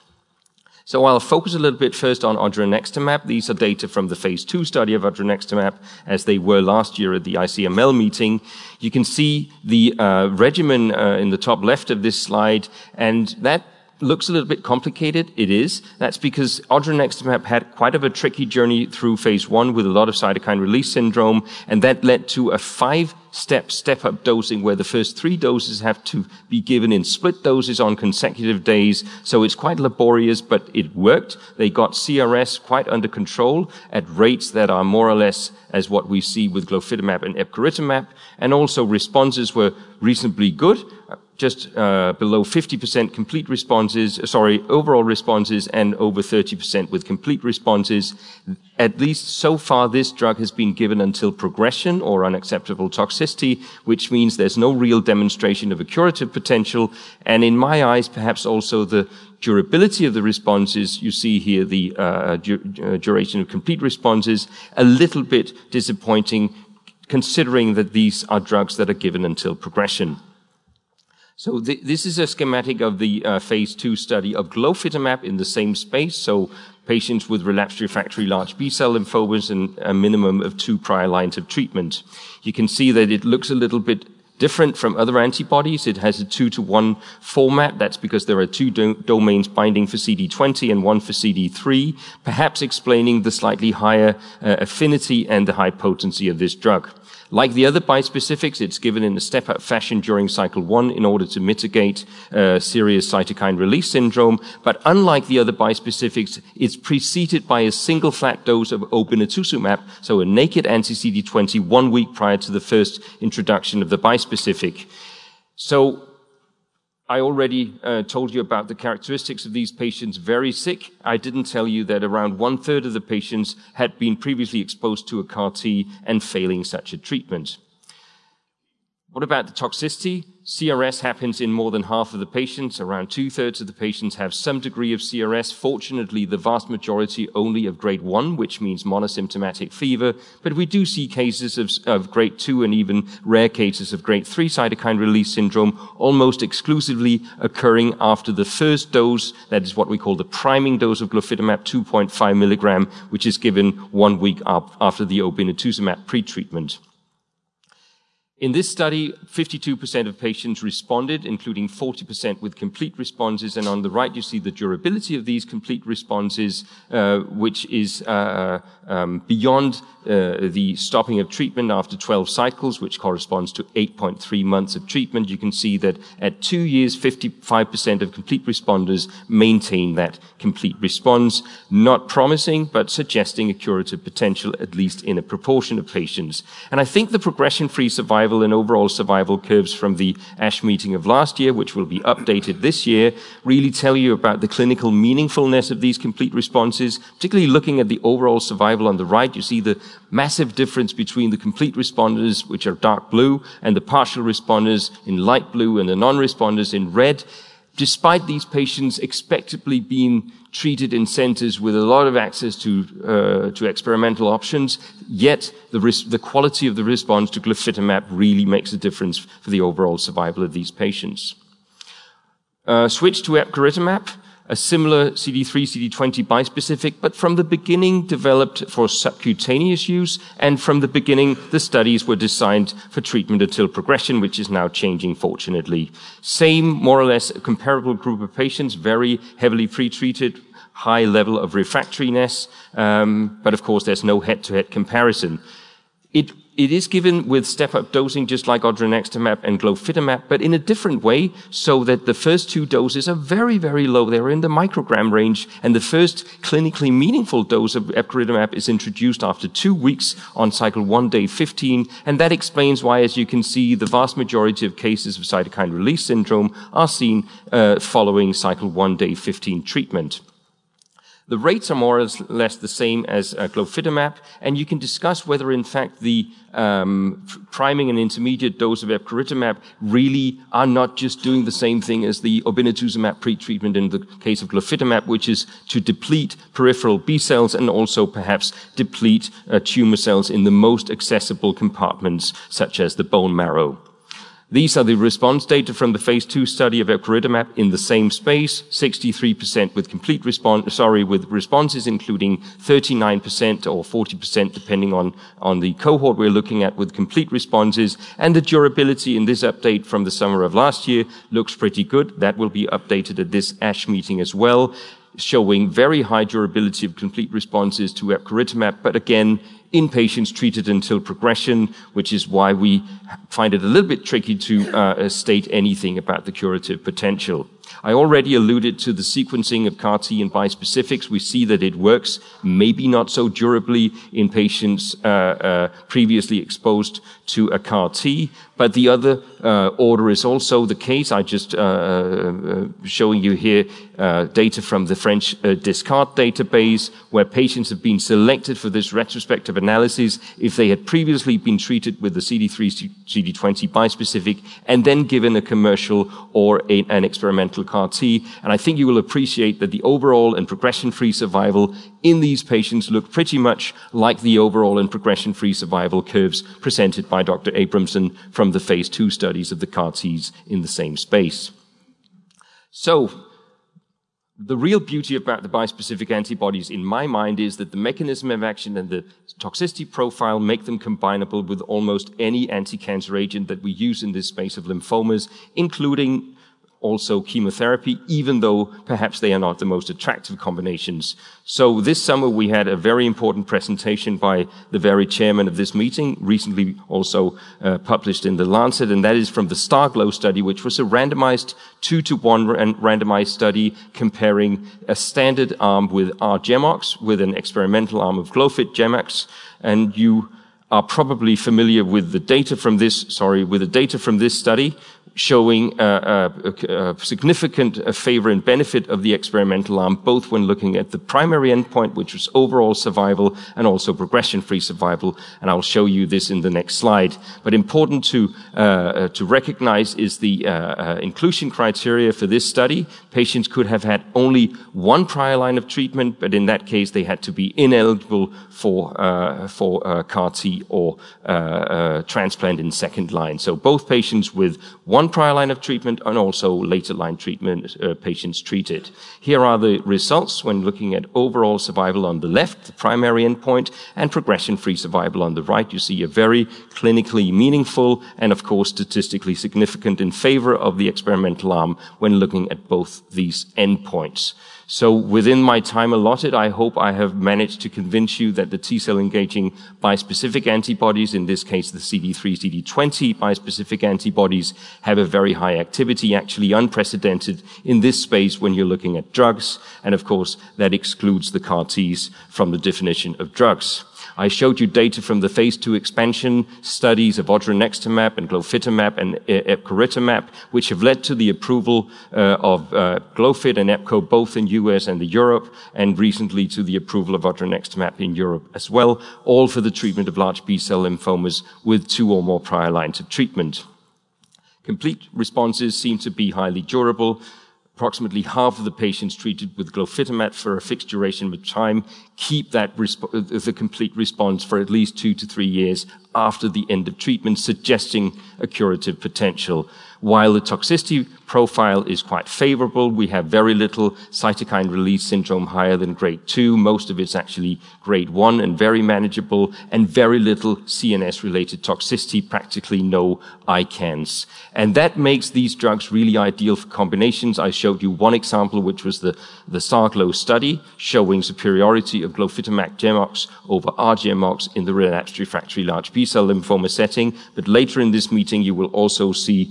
So I'll focus a little bit first on odronextamab. These are data from the phase 2 study of odronextamab, as they were last year at the ICML meeting. You can see the regimen in the top left of this slide, and that looks a little bit complicated. It is. That's because odronextamab had quite of a tricky journey through phase 1 with a lot of cytokine release syndrome, and that led to a 5-step-up dosing where the first 3 doses have to be given in split doses on consecutive days. So it's quite laborious, but it worked. They got CRS quite under control at rates that are more or less as what we see with glofitamab and epcoritamab, and also responses were reasonably good. Just below 50% complete responses, overall responses, and over 30% with complete responses. At least so far, this drug has been given until progression or unacceptable toxicity, which means there's no real demonstration of a curative potential. And in my eyes, perhaps also the durability of the responses, you see here the duration of complete responses, a little bit disappointing, considering that these are drugs that are given until progression. So this is a schematic of the phase 2 study of glofitamab in the same space. So patients with relapsed refractory large B-cell lymphomas and a minimum of 2 prior lines of treatment. You can see that it looks a little bit different from other antibodies. It has a 2-to-1 format. That's because there are 2 domains binding for CD20 and 1 for CD3, perhaps explaining the slightly higher affinity and the high potency of this drug. Like the other bispecifics, it's given in a step-up fashion during cycle 1 in order to mitigate serious cytokine release syndrome. But unlike the other bispecifics, it's preceded by a single flat dose of obinutuzumab, so a naked anti-CD20 1 week prior to the first introduction of the bispecific. So I already told you about the characteristics of these patients, very sick. I didn't tell you that around 1/3 of the patients had been previously exposed to a CAR T and failing such a treatment. What about the toxicity? CRS happens in more than half of the patients. Around 2/3 of the patients have some degree of CRS. Fortunately, the vast majority only of grade 1, which means monosymptomatic fever. But we do see cases of grade 2 and even rare cases of grade 3 cytokine release syndrome, almost exclusively occurring after the first dose. That is what we call the priming dose of glofitamab, 2.5 milligram, which is given 1 week after the obinutuzumab pretreatment. In this study, 52% of patients responded, including 40% with complete responses. And on the right, you see the durability of these complete responses, which is beyond the stopping of treatment after 12 cycles, which corresponds to 8.3 months of treatment. You can see that at 2 years, 55% of complete responders maintain that complete response. Not promising, but suggesting a curative potential, at least in a proportion of patients. And I think the progression-free survival and overall survival curves from the ASH meeting of last year, which will be updated this year, really tell you about the clinical meaningfulness of these complete responses, particularly looking at the overall survival on the right. You see the massive difference between the complete responders, which are dark blue, and the partial responders in light blue and the non-responders in red. Despite these patients expectedly being treated in centers with a lot of access to experimental options, yet the quality of the response to glofitamab really makes a difference for the overall survival of these patients. Switch to epcoritamab, a similar CD3, CD20 bispecific, but from the beginning developed for subcutaneous use, and from the beginning the studies were designed for treatment until progression, which is now changing, fortunately. Same, more or less, comparable group of patients, very heavily pretreated, high level of refractoriness, but of course there's no head-to-head comparison. It It is given with step-up dosing, just like odronextamab and glofitamab, but in a different way, so that the first 2 doses are very, very low. They're in the microgram range, and the first clinically meaningful dose of epcoritamab is introduced after 2 weeks on cycle 1, day 15, and that explains why, as you can see, the vast majority of cases of cytokine release syndrome are seen following cycle 1, day 15 treatment. The rates are more or less the same as glofitamab, and you can discuss whether, in fact, the priming and intermediate dose of epcoritamab really are not just doing the same thing as the obinutuzumab pretreatment in the case of glofitamab, which is to deplete peripheral B cells and also perhaps deplete tumor cells in the most accessible compartments, such as the bone marrow. These are the response data from the phase 2 study of epcoritamab in the same space, 63% with complete response, with responses including 39% or 40% depending on the cohort we're looking at with complete responses. And the durability in this update from the summer of last year looks pretty good. That will be updated at this ASH meeting as well, showing very high durability of complete responses to epcoritamab, but again, in patients treated until progression, which is why we find it a little bit tricky to state anything about the curative potential. I already alluded to the sequencing of CAR-T and bispecifics. We see that it works, maybe not so durably in patients previously exposed to a CAR-T, but the other order is also the case. I just showing you here data from the French DISCARD database, where patients have been selected for this retrospective analysis if they had previously been treated with the CD3, CD20 bispecific and then given a commercial or an experimental CAR-T. And I think you will appreciate that the overall and progression-free survival in these patients look pretty much like the overall and progression-free survival curves presented by Dr. Abramson from the phase 2 studies of the CAR-Ts in the same space. So, the real beauty about the bispecific antibodies, in my mind, is that the mechanism of action and the toxicity profile make them combinable with almost any anti-cancer agent that we use in this space of lymphomas, including also chemotherapy, even though perhaps they are not the most attractive combinations. So this summer we had a very important presentation by the very chairman of this meeting, recently also published in The Lancet, and that is from the STARGLOW study, which was a randomized 2-to-1 randomized study comparing a standard arm with R-GemOx with an experimental arm of Glofit-GemOx, and you are probably familiar with the data from this study, showing a significant favor and benefit of the experimental arm, both when looking at the primary endpoint, which was overall survival, and also progression-free survival. And I'll show you this in the next slide. But important to recognize is the inclusion criteria for this study. Patients could have had only one prior line of treatment, but in that case, they had to be ineligible for CAR-T or transplant in second line. So both patients with one prior line of treatment and also later line treatment patients treated. Here are the results when looking at overall survival on the left, the primary endpoint, and progression-free survival on the right. You see a very clinically meaningful and, of course, statistically significant in favor of the experimental arm when looking at both these endpoints. So within my time allotted, I hope I have managed to convince you that the T-cell engaging bispecific antibodies, in this case the CD3, CD20 bispecific antibodies, have a very high activity, actually unprecedented in this space when you're looking at drugs. And of course, that excludes the CAR-Ts from the definition of drugs. I showed you data from the phase 2 expansion studies of odronextamab and glofitamab and epcoritamab, which have led to the approval of Glofit and Epco both in US and Europe, and recently to the approval of odronextamab in Europe as well, all for the treatment of large B-cell lymphomas with 2 or more prior lines of treatment. Complete responses seem to be highly durable. Approximately half of the patients treated with glofitamab for a fixed duration of time keep that the complete response for at least 2 to 3 years after the end of treatment, suggesting a curative potential. While the toxicity profile is quite favorable, we have very little cytokine release syndrome higher than grade 2. Most of it's actually grade 1 and very manageable, and very little CNS-related toxicity, practically no ICANS. And that makes these drugs really ideal for combinations. I showed you one example, which was the STARGLOW study, showing superiority of glofitamab GemOx over R-GemOx in the relapsed refractory large B-cell lymphoma setting. But later in this meeting, you will also see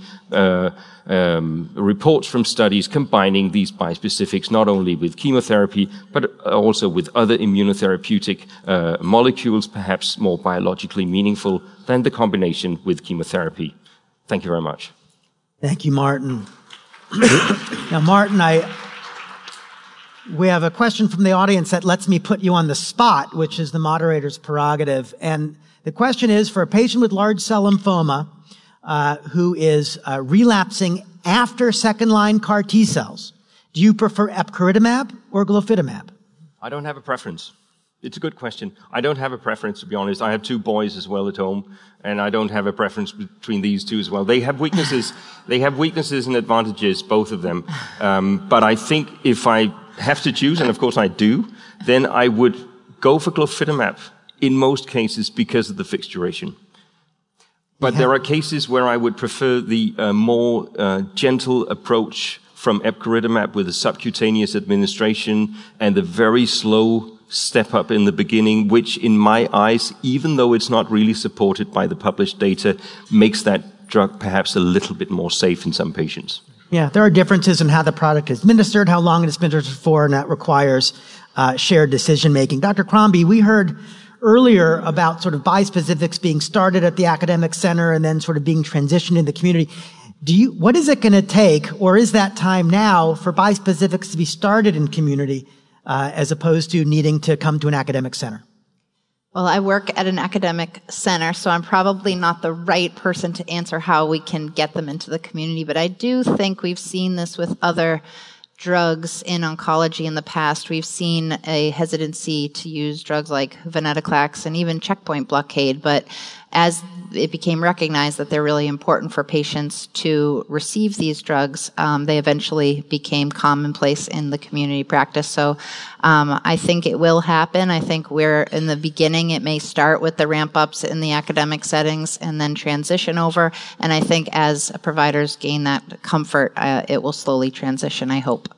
reports from studies combining these bispecifics not only with chemotherapy, but also with other immunotherapeutic molecules, perhaps more biologically meaningful than the combination with chemotherapy. Thank you very much. Thank you, Martin. Now, Martin, we have a question from the audience that lets me put you on the spot, which is the moderator's prerogative. And the question is, for a patient with large cell lymphoma who is relapsing after second-line CAR T cells, do you prefer epcoritamab or glofitamab? I don't have a preference. It's a good question. I don't have a preference, to be honest. I have 2 boys as well at home, and I don't have a preference between these two as well. They have weaknesses. They have weaknesses and advantages, both of them. But I think if I have to choose, and of course I do, then I would go for glofitamab in most cases because of the fixed duration. But there are cases where I would prefer the more gentle approach from epcoritamab with a subcutaneous administration and the very slow step up in the beginning, which in my eyes, even though it's not really supported by the published data, makes that drug perhaps a little bit more safe in some patients. Yeah, there are differences in how the product is administered, how long it is administered for, and that requires shared decision-making. Dr. Crombie, we heard earlier about sort of bispecifics being started at the academic center and then sort of being transitioned in the community. What is it going to take, or is that time now, for bispecifics to be started in community as opposed to needing to come to an academic center? Well, I work at an academic center, so I'm probably not the right person to answer how we can get them into the community, but I do think we've seen this with other drugs in oncology in the past. We've seen a hesitancy to use drugs like venetoclax and even checkpoint blockade, but as it became recognized that they're really important for patients to receive these drugs, they eventually became commonplace in the community practice. So I think it will happen. I think we're in the beginning. It may start with the ramp-ups in the academic settings and then transition over. And I think as providers gain that comfort, it will slowly transition, I hope.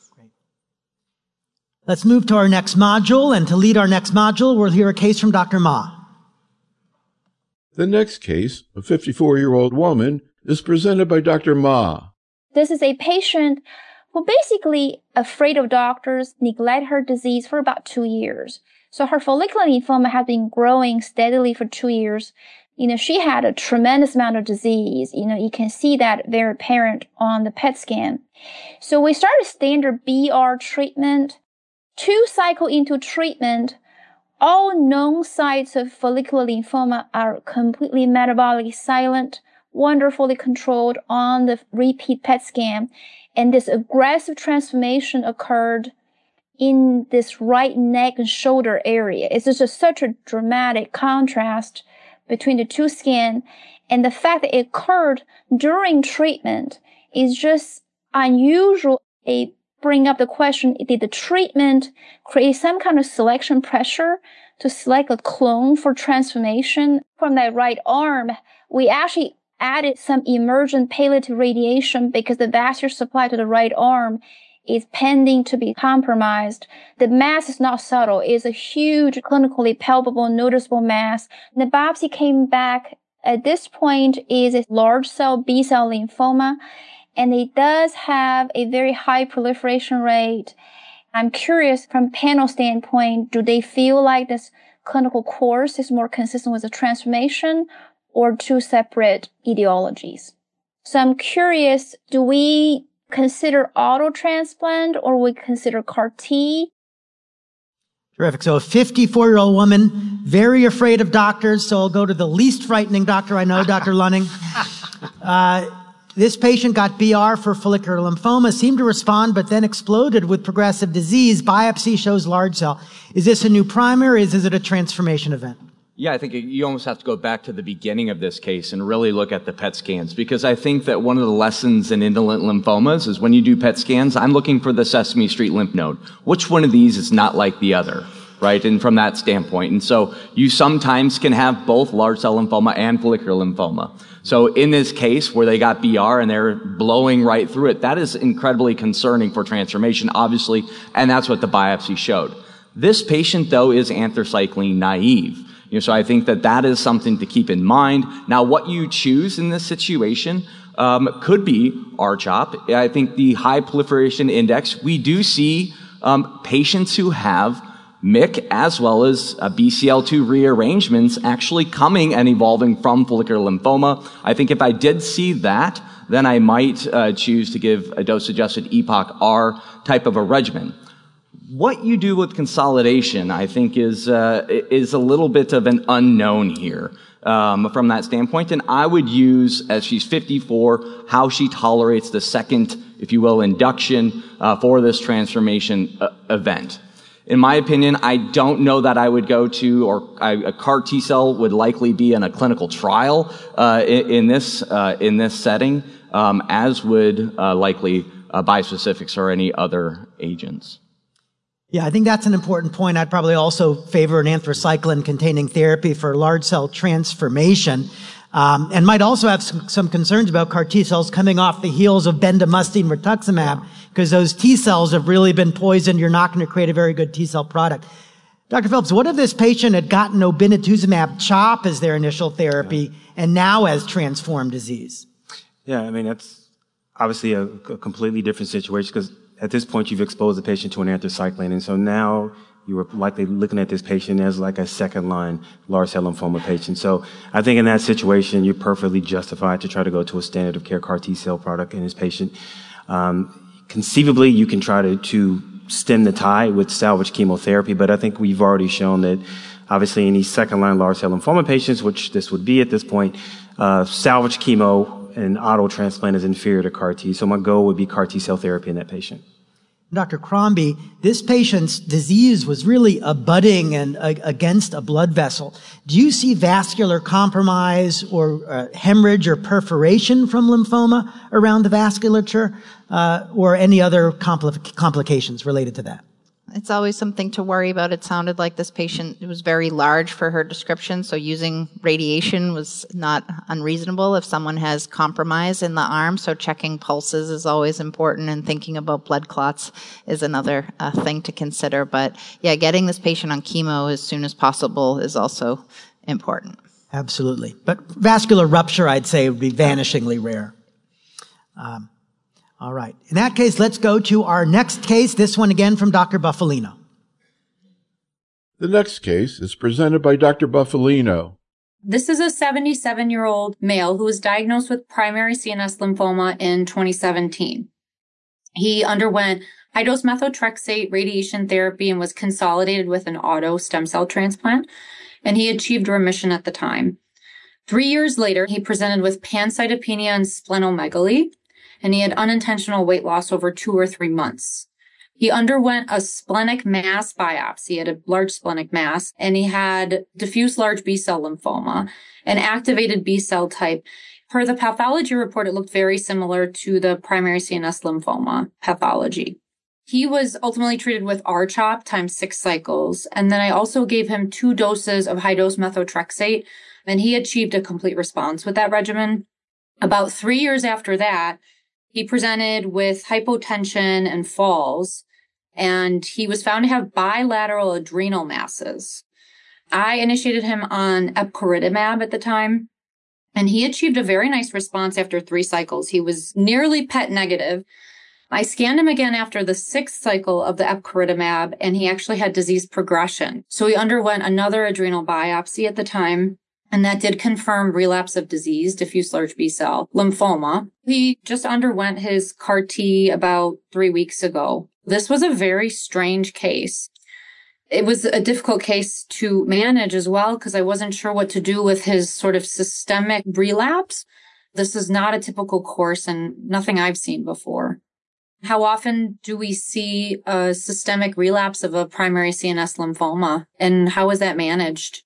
Let's move to our next module. And to lead our next module, we'll hear a case from Dr. Ma. The next case, a 54-year-old woman, is presented by Dr. Ma. This is a patient who basically afraid of doctors, neglect her disease for about 2 years. So her follicular lymphoma has been growing steadily for 2 years. She had a tremendous amount of disease. You can see that very apparent on the PET scan. So we started standard BR treatment. 2 cycles into treatment, all known sites of follicular lymphoma are completely metabolically silent, wonderfully controlled on the repeat PET scan. And this aggressive transformation occurred in this right neck and shoulder area. It's just such a dramatic contrast between the 2 scans. And the fact that it occurred during treatment is just unusual. It bring up the question, did the treatment create some kind of selection pressure to select a clone for transformation? From that right arm, we actually added some emergent palliative radiation because the vascular supply to the right arm is pending to be compromised. The mass is not subtle. It's a huge, clinically palpable, noticeable mass. The biopsy came back at this point is a large cell B-cell lymphoma, and it does have a very high proliferation rate. I'm curious from panel standpoint, do they feel like this clinical course is more consistent with the transformation or 2 separate etiologies? So I'm curious, do we consider auto transplant or we consider CAR T? Terrific. So a 54-year-old woman, very afraid of doctors. So I'll go to the least frightening doctor I know, Dr. Lunning. This patient got BR for follicular lymphoma, seemed to respond, but then exploded with progressive disease. Biopsy shows large cell. Is this a new primary, or is it a transformation event? Yeah, I think you almost have to go back to the beginning of this case and really look at the PET scans, because I think that one of the lessons in indolent lymphomas is when you do PET scans, I'm looking for the Sesame Street lymph node. Which one of these is not like the other, right? And from that standpoint. And so you sometimes can have both large cell lymphoma and follicular lymphoma. So in this case where they got BR and they're blowing right through it, that is incredibly concerning for transformation, obviously, and that's what the biopsy showed. This patient, though, is anthracycline naive. So I think that is something to keep in mind. Now, what you choose in this situation could be R-CHOP. I think the high proliferation index, we do see patients who have MYC as well as BCL2 rearrangements actually coming and evolving from follicular lymphoma. I think if I did see that, then I might choose to give a dose-adjusted EPOCH-R type of a regimen. What you do with consolidation, I think, is a little bit of an unknown here from that standpoint. And I would use, as she's 54, how she tolerates the second, if you will, induction for this transformation event. In my opinion, I don't know that I would go to, or a CAR T cell would likely be in a clinical trial in this setting, as would likely bispecifics or any other agents. Yeah, I think that's an important point. I'd probably also favor an anthracycline-containing therapy for large cell transformation, and might also have some concerns about CAR T cells coming off the heels of bendamustine rituximab, because those T cells have really been poisoned. You're not going to create a very good T cell product. Dr. Phillips, what if this patient had gotten obinutuzumab CHOP as their initial therapy and now has transformed disease? Yeah, I mean, that's obviously a completely different situation, because at this point, you've exposed the patient to an anthracycline, and so now you are likely looking at this patient as like a second-line large cell lymphoma patient. So I think in that situation, you're perfectly justified to try to go to a standard of care CAR T cell product in this patient. Conceivably, you can try to stem the tide with salvage chemotherapy, but I think we've already shown that obviously in these second-line large cell lymphoma patients, which this would be at this point, salvage chemo and auto transplant is inferior to CAR T. So my goal would be CAR T cell therapy in that patient. Dr. Crombie, this patient's disease was really abutting and against a blood vessel. Do you see vascular compromise or hemorrhage or perforation from lymphoma around the vasculature, or any other complications related to that? It's always something to worry about. It sounded like this patient was very large for her description, so using radiation was not unreasonable if someone has compromise in the arm. So checking pulses is always important, and thinking about blood clots is another thing to consider. But yeah, getting this patient on chemo as soon as possible is also important. Absolutely. But vascular rupture, I'd say, would be vanishingly rare. All right. In that case, let's go to our next case, this one again from Dr. Buffalino. The next case is presented by Dr. Buffalino. This is a 77-year-old male who was diagnosed with primary CNS lymphoma in 2017. He underwent high-dose methotrexate radiation therapy and was consolidated with an auto stem cell transplant, and he achieved remission at the time. 3 years later, he presented with pancytopenia and splenomegaly, and he had unintentional weight loss over 2 or 3 months. He underwent a splenic mass biopsy. He had a large splenic mass, and he had diffuse large B-cell lymphoma, an activated B-cell type. Per the pathology report, it looked very similar to the primary CNS lymphoma pathology. He was ultimately treated with R-CHOP times 6 cycles, and then I also gave him 2 doses of high-dose methotrexate, and he achieved a complete response with that regimen. About 3 years after that, he presented with hypotension and falls, and he was found to have bilateral adrenal masses. I initiated him on epcoritamab at the time, and he achieved a very nice response after 3 cycles. He was nearly PET negative. I scanned him again after the 6th cycle of the epcoritamab, and he actually had disease progression. So he underwent another adrenal biopsy at the time, and that did confirm relapse of disease, diffuse large B-cell lymphoma. He just underwent his CAR T about 3 weeks ago. This was a very strange case. It was a difficult case to manage as well, because I wasn't sure what to do with his sort of systemic relapse. This is not a typical course and nothing I've seen before. How often do we see a systemic relapse of a primary CNS lymphoma, and how is that managed?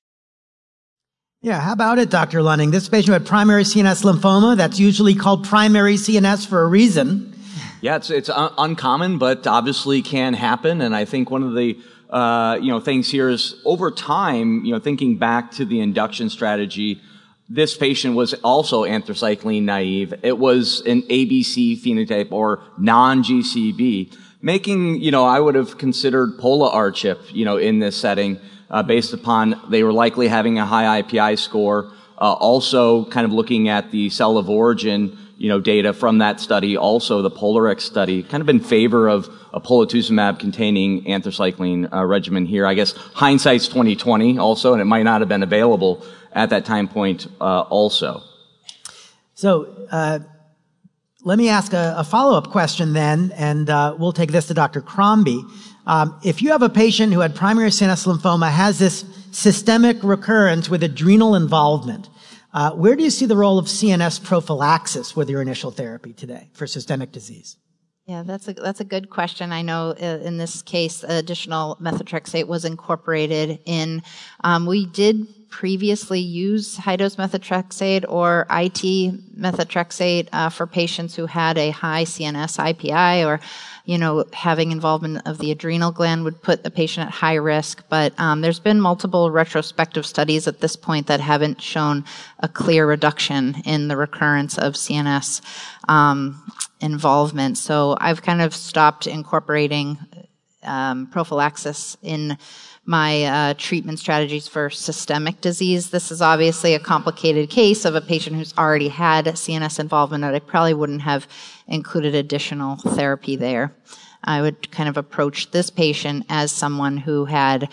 Yeah, how about it, Dr. Lunning? This patient had primary CNS lymphoma. That's usually called primary CNS for a reason. Yeah, it's uncommon, but obviously can happen. And I think one of the things here is over time, thinking back to the induction strategy, this patient was also anthracycline naive. It was an ABC phenotype or non-GCB, making, I would have considered Pola-R-CHP, in this setting, based upon they were likely having a high IPI score. Also kind of looking at the cell of origin, data from that study, also the POLARIX study, kind of in favor of a polatuzumab containing anthracycline regimen here. I guess hindsight's 2020 also, and it might not have been available at that time point also. So let me ask a follow-up question then, and we'll take this to Dr. Crombie. If you have a patient who had primary CNS lymphoma, has this systemic recurrence with adrenal involvement, where do you see the role of CNS prophylaxis with your initial therapy today for systemic disease? Yeah, that's a good question. I know in this case, additional methotrexate was incorporated in. We did previously use high-dose methotrexate or IT methotrexate for patients who had a high CNS IPI or, having involvement of the adrenal gland would put the patient at high risk. But there's been multiple retrospective studies at this point that haven't shown a clear reduction in the recurrence of CNS involvement. So I've kind of stopped incorporating prophylaxis in my treatment strategies for systemic disease. This is obviously a complicated case of a patient who's already had CNS involvement, and I probably wouldn't have included additional therapy there. I would kind of approach this patient as someone who had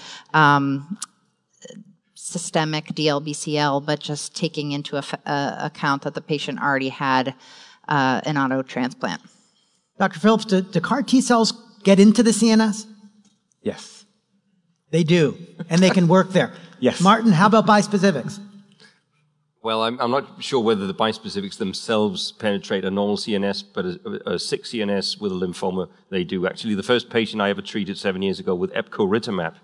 systemic DLBCL, but just taking into account that the patient already had an auto transplant. Dr. Phillips, do CAR T cells get into the CNS? Yes. They do, and they can work there. Yes. Martin, how about bispecifics? Well, I'm not sure whether the bispecifics themselves penetrate a normal CNS, but a sick CNS with a lymphoma, they do. Actually, the first patient I ever treated 7 years ago with epcoritamab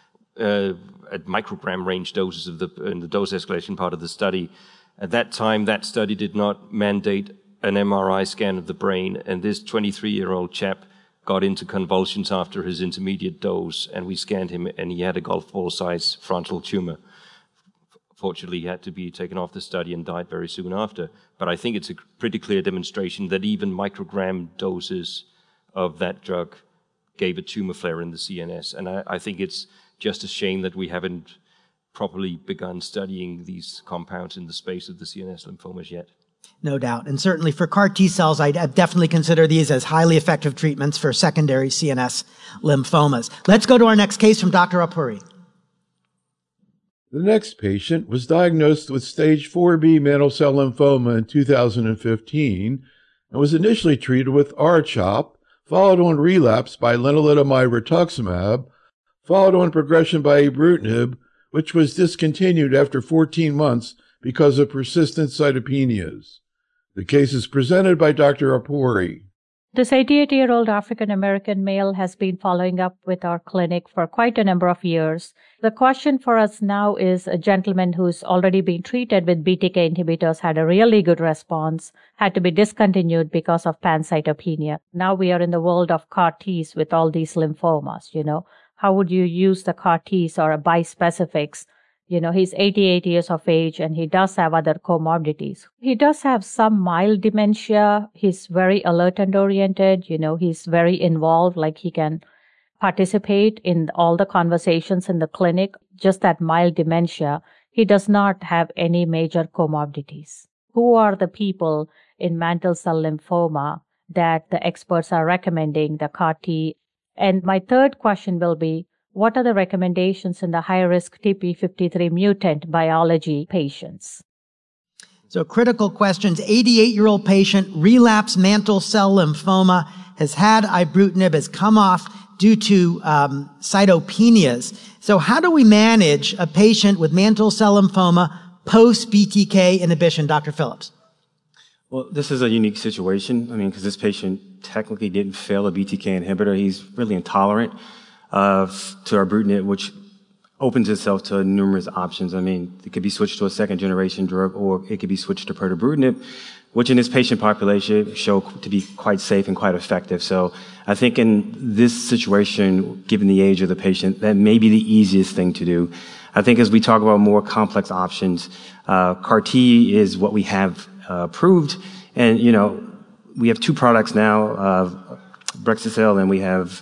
at microgram range doses in the dose escalation part of the study. At that time, that study did not mandate an MRI scan of the brain, and this 23-year-old chap got into convulsions after his intermediate dose, and we scanned him, and he had a golf ball-size frontal tumor. Fortunately, he had to be taken off the study and died very soon after. But I think it's a pretty clear demonstration that even microgram doses of that drug gave a tumor flare in the CNS. And I think it's just a shame that we haven't properly begun studying these compounds in the space of the CNS lymphomas yet. No doubt. And certainly for CAR T cells, I definitely consider these as highly effective treatments for secondary CNS lymphomas. Let's go to our next case from Dr. Apouri. The next patient was diagnosed with stage 4B mantle cell lymphoma in 2015 and was initially treated with R-CHOP, followed on relapse by lenalidomide rituximab, followed on progression by ibrutinib, which was discontinued after 14 months because of persistent cytopenias. The case is presented by Dr. Apouri. This 88-year-old African-American male has been following up with our clinic for quite a number of years. The question for us now is a gentleman who's already been treated with BTK inhibitors, had a really good response, had to be discontinued because of pancytopenia. Now we are in the world of CAR Ts with all these lymphomas, How would you use the CAR Ts or a bispecifics? He's 88 years of age and he does have other comorbidities. He does have some mild dementia. He's very alert and oriented. He's very involved, like he can participate in all the conversations in the clinic, just that mild dementia. He does not have any major comorbidities. Who are the people in mantle cell lymphoma that the experts are recommending the CAR T? And my third question will be, what are the recommendations in the high-risk TP53 mutant biology patients? So critical questions. 88-year-old patient, relapsed mantle cell lymphoma, has had ibrutinib, has come off due to cytopenias. So how do we manage a patient with mantle cell lymphoma post-BTK inhibition, Dr. Phillips? Well, this is a unique situation. Because this patient technically didn't fail a BTK inhibitor. He's really intolerant to ibrutinib, which opens itself to numerous options. It could be switched to a second-generation drug, or it could be switched to pirtobrutinib, which in this patient population show to be quite safe and quite effective. So I think in this situation, given the age of the patient, that may be the easiest thing to do. I think as we talk about more complex options, CAR T is what we have approved, and we have two products now, Brexucab, and we have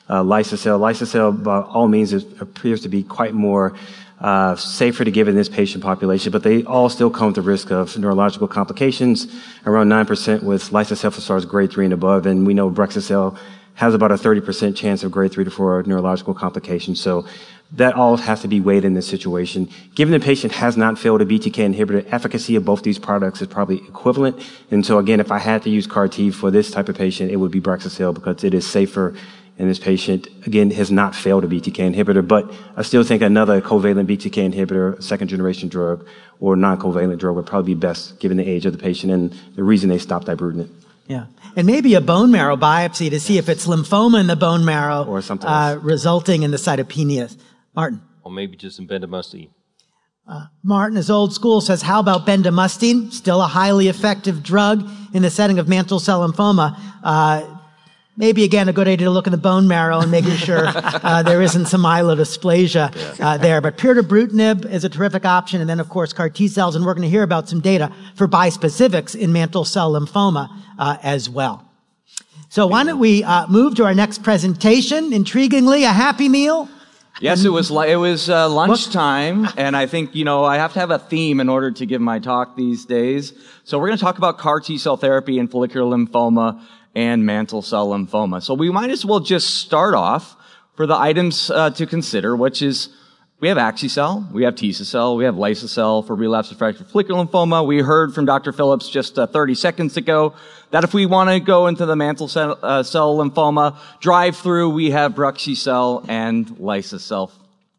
Liso-cel. Liso-cel, by all means, appears to be quite more safer to give in this patient population, but they all still come with the risk of neurological complications, around 9% with lysocephalosars grade 3 and above, and we know Brexucel has about a 30% chance of grade 3 to 4 neurological complications. So that all has to be weighed in this situation. Given the patient has not failed a BTK inhibitor, efficacy of both these products is probably equivalent. And so again, if I had to use CAR-T for this type of patient, it would be Brexucel because it is safer. And this patient, again, has not failed a BTK inhibitor, but I still think another covalent BTK inhibitor, second generation drug, or non-covalent drug would probably be best given the age of the patient and the reason they stopped ibrutinib. Yeah. And maybe a bone marrow biopsy to see if it's lymphoma in the bone marrow or something resulting in the cytopenias. Martin. Or maybe just some bendamustine. Martin is old school, says, how about bendamustine? Still a highly effective drug in the setting of mantle cell lymphoma. Maybe, again, a good idea to look in the bone marrow and making sure there isn't some myelodysplasia there. But pirtobrutinib is a terrific option. And then, of course, CAR T cells. And we're going to hear about some data for bispecifics in mantle cell lymphoma as well. So why don't we move to our next presentation? Intriguingly, a Happy Meal. Yes, it was lunchtime, and I think, I have to have a theme in order to give my talk these days. So we're going to talk about CAR T-cell therapy in follicular lymphoma and mantle cell lymphoma. So we might as well just start off for the items to consider, which is we have axi-cell, we have Tisa-cell, we have Liso-cell for relapsed refractory follicular lymphoma. We heard from Dr. Phillips just 30 seconds ago that if we want to go into the mantle cell lymphoma drive-through, we have Brexucel and Liso-cell.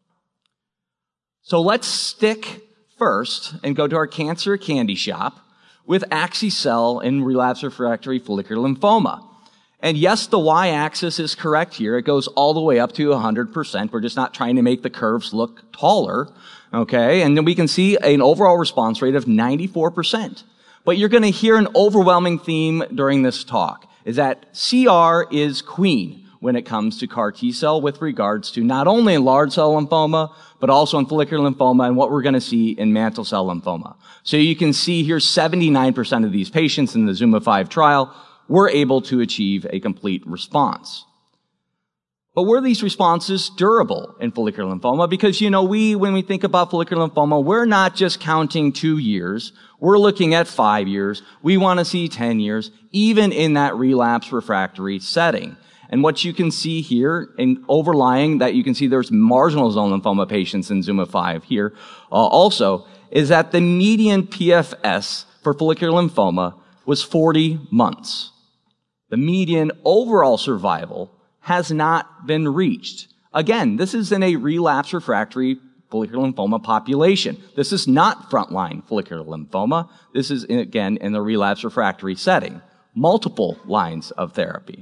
So let's stick first and go to our cancer candy shop with axi-cell in relapsed refractory follicular lymphoma. And yes, the y-axis is correct here. It goes all the way up to 100%. We're just not trying to make the curves look taller, okay? And then we can see an overall response rate of 94%. But you're going to hear an overwhelming theme during this talk, is that CR is queen when it comes to CAR T-cell with regards to not only in large cell lymphoma, but also in follicular lymphoma and what we're going to see in mantle cell lymphoma. So you can see here 79% of these patients in the ZUMA-5 trial were able to achieve a complete response. But were these responses durable in follicular lymphoma? Because, when we think about follicular lymphoma, we're not just counting 2 years. We're looking at 5 years. We want to see 10 years, even in that relapse refractory setting. And what you can see here, in overlying that you can see there's marginal zone lymphoma patients in ZUMA-5 here also, is that the median PFS for follicular lymphoma was 40 months. The median overall survival has not been reached. Again, this is in a relapse refractory follicular lymphoma population. This is not frontline follicular lymphoma. This is, again, in the relapse refractory setting. Multiple lines of therapy.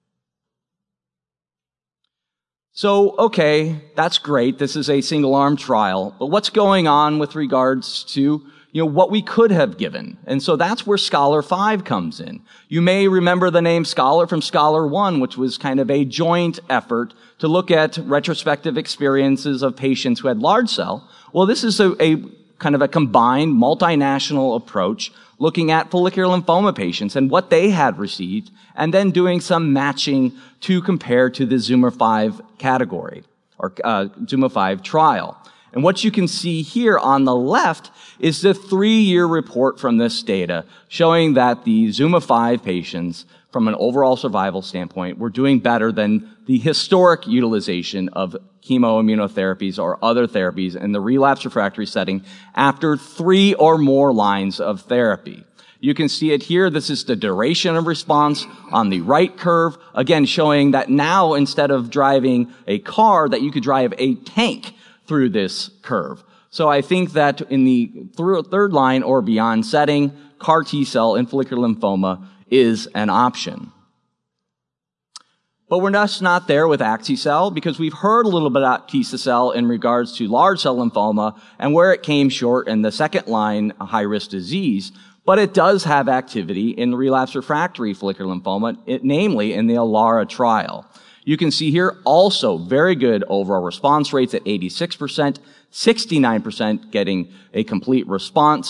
So, okay, that's great. This is a single-arm trial. But what's going on with regards to, what we could have given? And so that's where Scholar 5 comes in. You may remember the name Scholar from Scholar 1, which was kind of a joint effort to look at retrospective experiences of patients who had large cell. Well, this is a kind of a combined multinational approach looking at follicular lymphoma patients and what they had received, and then doing some matching to compare to the ZUMA-5 category, or ZUMA-5 trial. And what you can see here on the left is the 3-year report from this data showing that the ZUMA-5 patients, from an overall survival standpoint, were doing better than the historic utilization of chemoimmunotherapies or other therapies in the relapse refractory setting after 3 or more lines of therapy. You can see it here. This is the duration of response on the right curve, again showing that now instead of driving a car, that you could drive a tank through this curve. So I think that in the third line or beyond setting, CAR T-cell in follicular lymphoma is an option. But we're just not there with axi-cell because we've heard a little bit about Tisa-cell in regards to large cell lymphoma and where it came short in the second line high-risk disease. But it does have activity in relapse refractory follicular lymphoma, namely in the ALARA trial. You can see here also very good overall response rates at 86%, 69% getting a complete response.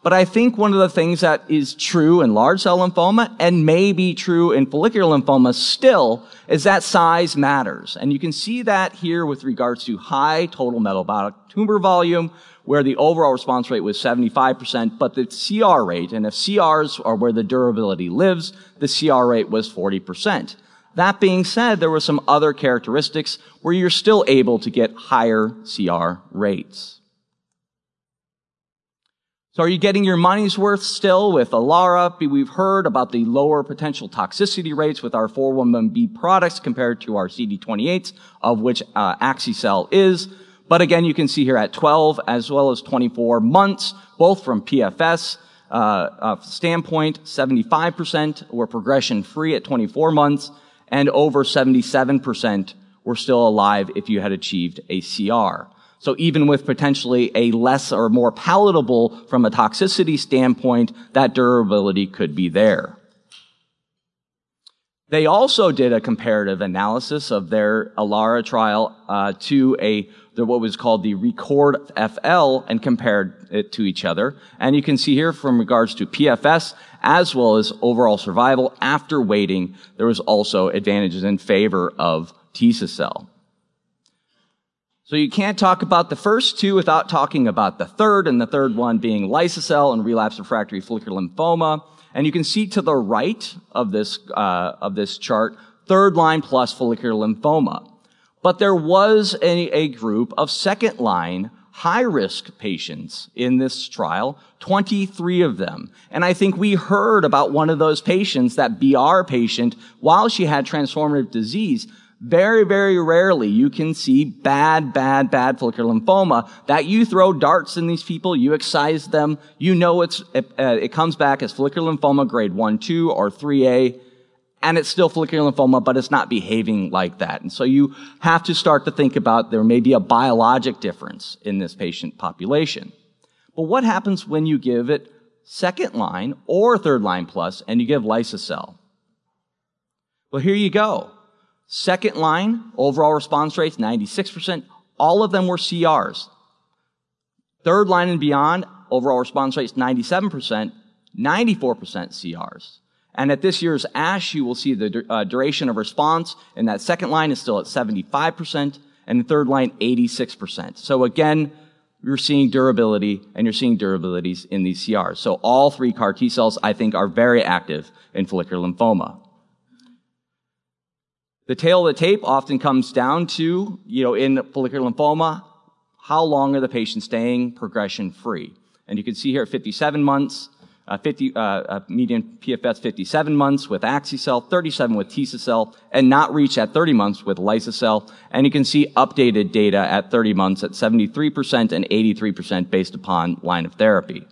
But I think one of the things that is true in large cell lymphoma and may be true in follicular lymphoma still is that size matters. And you can see that here with regards to high total metabolic tumor volume, where the overall response rate was 75%, but the CR rate, and if CRs are where the durability lives, the CR rate was 40%. That being said, there were some other characteristics where you're still able to get higher CR rates. So are you getting your money's worth still with Elara? We've heard about the lower potential toxicity rates with our 411B products compared to our CD28s, of which Axicell is. But again, you can see here at 12 as well as 24 months, both from PFS standpoint, 75% were progression-free at 24 months, and over 77% were still alive if you had achieved a CR. So even with potentially a less or more palatable from a toxicity standpoint, that durability could be there. They also did a comparative analysis of their Elara trial to what was called the Record FL and compared it to each other. And you can see here from regards to PFS as well as overall survival after waiting, there was also advantages in favor of Tisa-cel. So you can't talk about the first two without talking about the third, and the third one being liso-cel and relapsed refractory follicular lymphoma. And you can see to the right of this chart, third line plus follicular lymphoma. But there was a group of second line high-risk patients in this trial, 23 of them. And I think we heard about one of those patients, that BR patient, while she had transformative disease. Very, very rarely you can see bad follicular lymphoma that you throw darts in these people, you excise them, you know it comes back as follicular lymphoma grade 1, 2, or 3A, and it's still follicular lymphoma, but it's not behaving like that. And so you have to start to think about there may be a biologic difference in this patient population. But what happens when you give it second line or third line plus and you give liso-cel? Well, here you go. Second line, overall response rates, 96%. All of them were CRs. Third line and beyond, overall response rates, 97%, 94% CRs. And at this year's ASH, you will see the duration of response in that second line is still at 75%, and the third line, 86%. So again, you're seeing durability, and you're seeing durabilities in these CRs. So all three CAR T cells, I think, are very active in follicular lymphoma. The tail of the tape often comes down to, in follicular lymphoma, how long are the patients staying progression-free? And you can see here at 57 months, median PFS 57 months with Axicell, 37 with Tisa-cel, and not reached at 30 months with liso-cel. And you can see updated data at 30 months at 73% and 83% based upon line of therapy.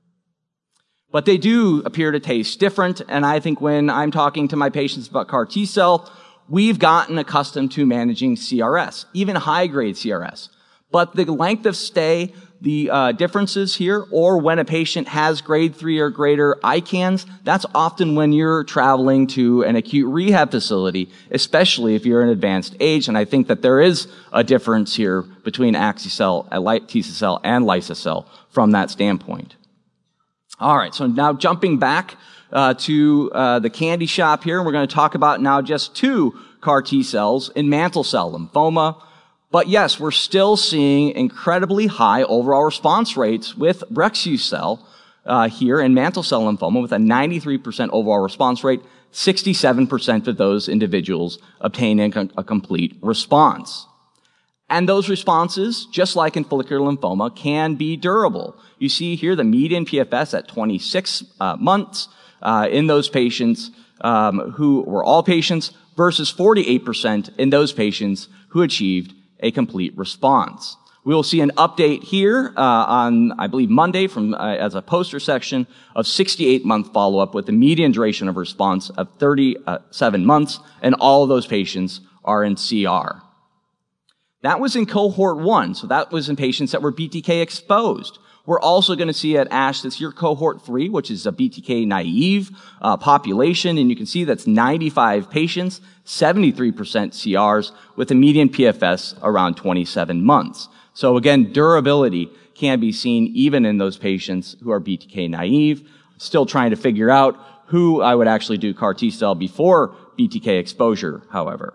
But they do appear to taste different, and I think when I'm talking to my patients about CAR T-cell, we've gotten accustomed to managing CRS, even high-grade CRS. But the length of stay, the differences here, or when a patient has grade 3 or greater ICANS, that's often when you're traveling to an acute rehab facility, especially if you're in advanced age. And I think that there is a difference here between Axicell, Tisa-cel, and liso-cel from that standpoint. All right, so now jumping back to the candy shop here. We're going to talk about now just 2 CAR T cells in mantle cell lymphoma. But yes, we're still seeing incredibly high overall response rates with Brexucel here in mantle cell lymphoma with a 93% overall response rate, 67% of those individuals obtaining a complete response. And those responses, just like in follicular lymphoma, can be durable. You see here the median PFS at 26 months in those patients who were all patients versus 48% in those patients who achieved a complete response. We will see an update here on, I believe, Monday from as a poster section of 68-month follow-up with the median duration of response of 37 months, and all of those patients are in CR. That was in cohort 1, so that was in patients that were BTK exposed. We're also going to see at ASH this year cohort 3, which is a BTK naive population, and you can see that's 95 patients, 73% CRs, with a median PFS around 27 months. So again, durability can be seen even in those patients who are BTK naive. Still trying to figure out who I would actually do CAR T-cell before BTK exposure, however.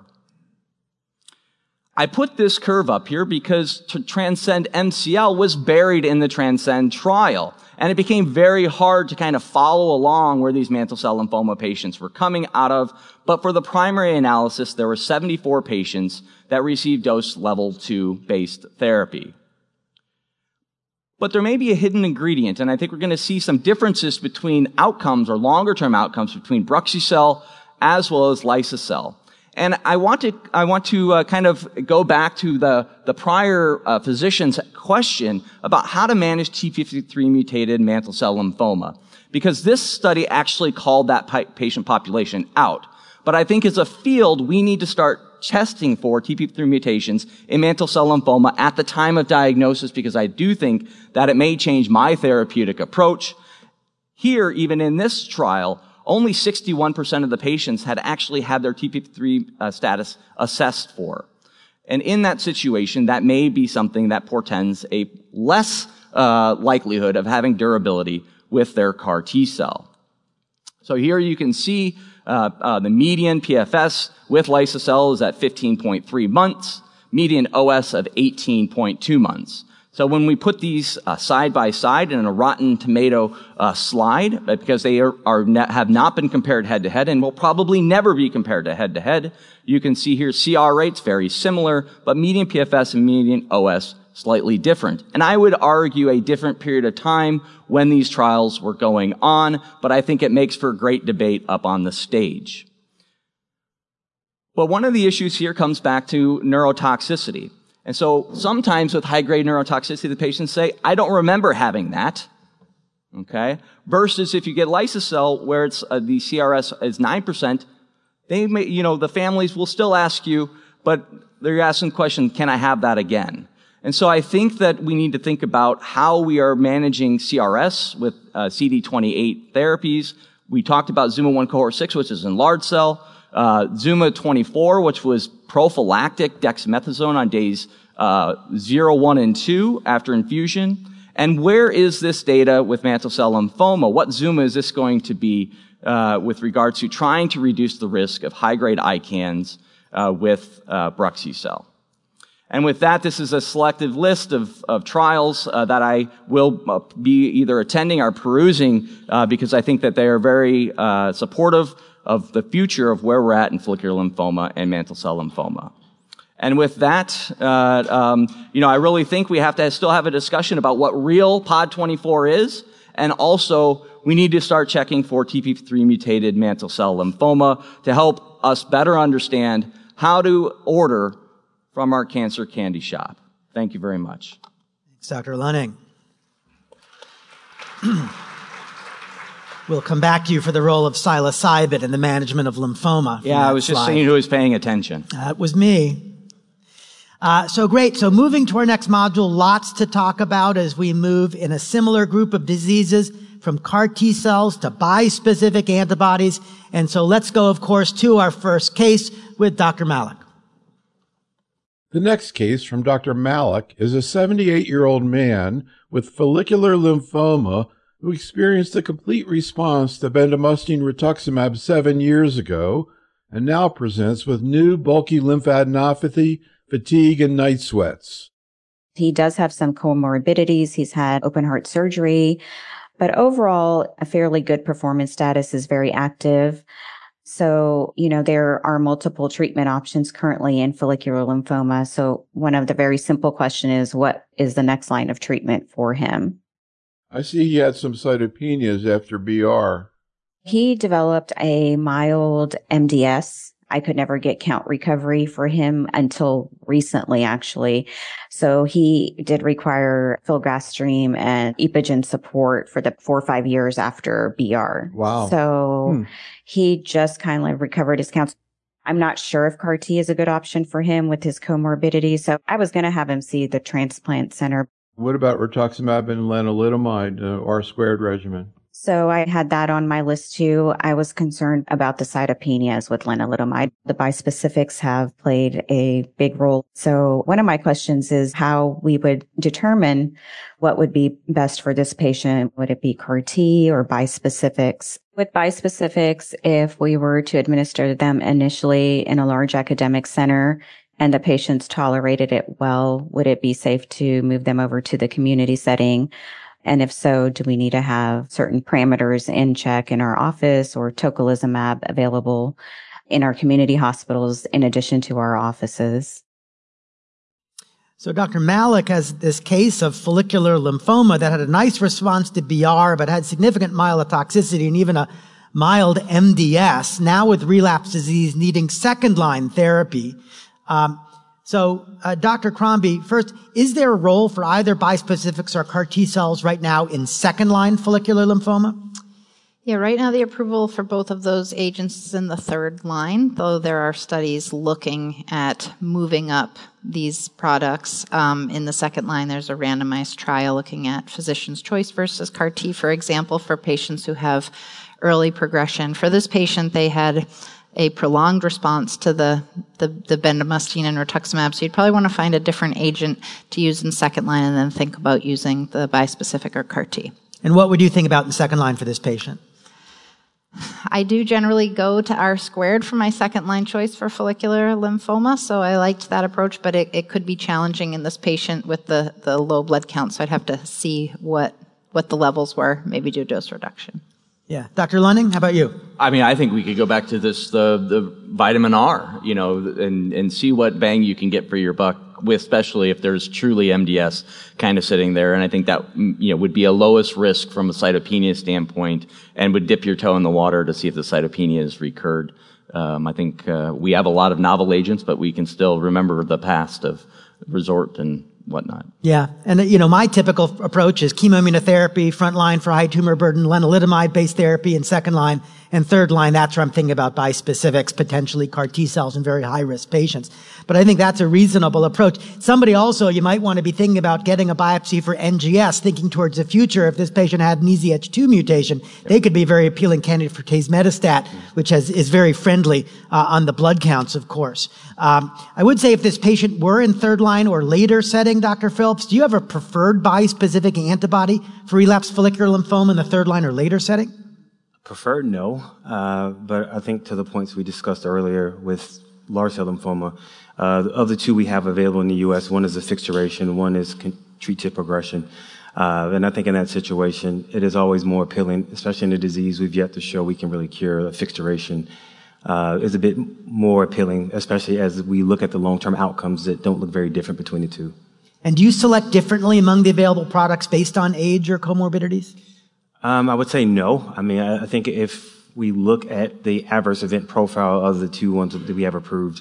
I put this curve up here because Transcend MCL was buried in the Transcend trial. And it became very hard to kind of follow along where these mantle cell lymphoma patients were coming out of. But for the primary analysis, there were 74 patients that received dose level 2 based therapy. But there may be a hidden ingredient, and I think we're going to see some differences between outcomes or longer-term outcomes between Bruxy-cell as well as Liso-cell. And I want to kind of go back to the prior physician's question about how to manage TP53 mutated mantle cell lymphoma, because this study actually called that patient population out. But I think as a field, we need to start testing for TP53 mutations in mantle cell lymphoma at the time of diagnosis, because I do think that it may change my therapeutic approach. Here, even in this trial, only 61% of the patients had actually had their TP53 status assessed for. And in that situation, that may be something that portends a less likelihood of having durability with their CAR T-cell. So here you can see the median PFS with Liso-cell is at 15.3 months, median OS of 18.2 months. So when we put these side by side in a Rotten Tomato slide, because they have not been compared head to head and will probably never be compared to head to head, you can see here CR rates very similar, but median PFS and median OS slightly different. And I would argue a different period of time when these trials were going on, but I think it makes for a great debate up on the stage. But one of the issues here comes back to neurotoxicity. And so sometimes with high-grade neurotoxicity, the patients say, I don't remember having that, okay? Versus if you get Liso-cell, where it's the CRS is 9%, they may, the families will still ask you, but they're asking the question, can I have that again? And so I think that we need to think about how we are managing CRS with CD28 therapies. We talked about ZUMA-1 cohort 6, which is in large cell. ZUMA-24, which was prophylactic dexamethasone on days 0, 1, and 2 after infusion. And where is this data with mantle cell lymphoma? What ZUMA is this going to be with regard to trying to reduce the risk of high-grade ICANS with Bruxy-cell? And with that, this is a selective list of trials that I will be either attending or perusing because I think that they are very supportive of the future of where we're at in follicular lymphoma and mantle cell lymphoma. And with that, I really think we have to still have a discussion about what real POD24 is, and also we need to start checking for TP53 mutated mantle cell lymphoma to help us better understand how to order from our cancer candy shop. Thank you very much. Thanks, Dr. Lunning. We'll come back to you for the role of psilocybin in the management of lymphoma. Yeah, I was just saying who was paying attention. That was me. So great. So moving to our next module, lots to talk about as we move in a similar group of diseases from CAR T cells to bispecific antibodies. And so let's go, of course, to our first case with Dr. Malik. The next case from Dr. Malik is a 78-year-old man with follicular lymphoma who experienced a complete response to bendamustine rituximab 7 years ago and now presents with new bulky lymphadenopathy, fatigue, and night sweats. He does have some comorbidities. He's had open heart surgery, but overall, a fairly good performance status, is very active. So, there are multiple treatment options currently in follicular lymphoma. So one of the very simple question is, what is the next line of treatment for him? I see he had some cytopenias after BR. He developed a mild MDS. I could never get count recovery for him until recently, actually. So he did require filgrastim and Epogen support for the 4 or 5 years after BR. Wow. So he just kind of recovered his counts. I'm not sure if CAR T is a good option for him with his comorbidity. So I was going to have him see the transplant center. What about rituximab and lenalidomide, R-squared regimen? So I had that on my list too. I was concerned about the cytopenias with lenalidomide. The bispecifics have played a big role. So one of my questions is how we would determine what would be best for this patient. Would it be CAR T or bispecifics? With bispecifics, if we were to administer them initially in a large academic center and the patients tolerated it well, would it be safe to move them over to the community setting? And if so, do we need to have certain parameters in check in our office or tocilizumab available in our community hospitals in addition to our offices? So Dr. Malik has this case of follicular lymphoma that had a nice response to BR, but had significant myelotoxicity and even a mild MDS, now with relapse disease needing second-line therapy. So, Dr. Crombie, first, is there a role for either bispecifics or CAR T cells right now in second-line follicular lymphoma? Yeah, right now the approval for both of those agents is in the third line, though there are studies looking at moving up these products. In the second line, there's a randomized trial looking at physician's choice versus CAR T, for example, for patients who have early progression. For this patient, they had a prolonged response to the bendamustine and rituximab. So you'd probably want to find a different agent to use in second line and then think about using the bispecific or CAR T. And what would you think about in second line for this patient? I do generally go to R² for my second line choice for follicular lymphoma, so I liked that approach, but it could be challenging in this patient with the low blood count, so I'd have to see what the levels were, maybe do dose reduction. Yeah. Dr. Lunning, how about you? I mean, I think we could go back to this, the vitamin R, and see what bang you can get for your buck, especially if there's truly MDS kind of sitting there. And I think that, would be a lowest risk from a cytopenia standpoint and would dip your toe in the water to see if the cytopenia has recurred. I think we have a lot of novel agents, but we can still remember the past of resort and whatnot. Yeah. And, my typical approach is chemoimmunotherapy, front line for high tumor burden, lenalidomide-based therapy, and second line and third line. That's where I'm thinking about bispecifics, potentially CAR T cells in very high-risk patients. But I think that's a reasonable approach. Somebody also, you might want to be thinking about getting a biopsy for NGS, thinking towards the future. If this patient had an EZH2 mutation, they could be a very appealing candidate for tazemetostat, which is very friendly on the blood counts, of course. I would say if this patient were in third line or later setting, Dr. Phillips, do you have a preferred bispecific antibody for relapsed follicular lymphoma in the third line or later setting? Preferred, no. But I think to the points we discussed earlier with large cell lymphoma, of the two we have available in the U.S., one is a fixed duration, one is treat to progression. And I think in that situation, it is always more appealing, especially in a disease we've yet to show we can really cure. A fixed duration is a bit more appealing, especially as we look at the long-term outcomes that don't look very different between the two. And do you select differently among the available products based on age or comorbidities? I would say no. I mean, I think if we look at the adverse event profile of the two ones that we have approved,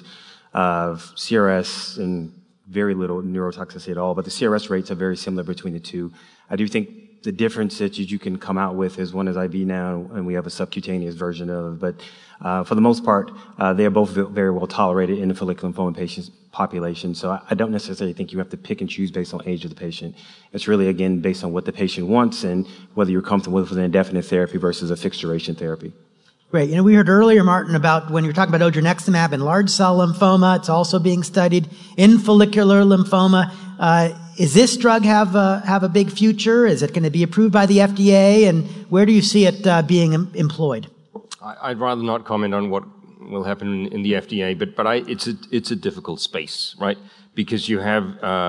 CRS and very little neurotoxicity at all, but the CRS rates are very similar between the two. I do think the difference that you can come out with is one is IV now, and we have a subcutaneous version of. But for the most part, they are both very well tolerated in the follicular lymphoma patients population. So I don't necessarily think you have to pick and choose based on age of the patient. It's really, again, based on what the patient wants and whether you're comfortable with an indefinite therapy versus a fixed duration therapy. Great. We heard earlier, Martin, about when you're talking about odronextamab in large cell lymphoma, it's also being studied in follicular lymphoma. Is this drug have a big future? Is it going to be approved by the FDA? And where do you see it being employed? I'd rather not comment on what will happen in the FDA, but it's a difficult space, right? Because you have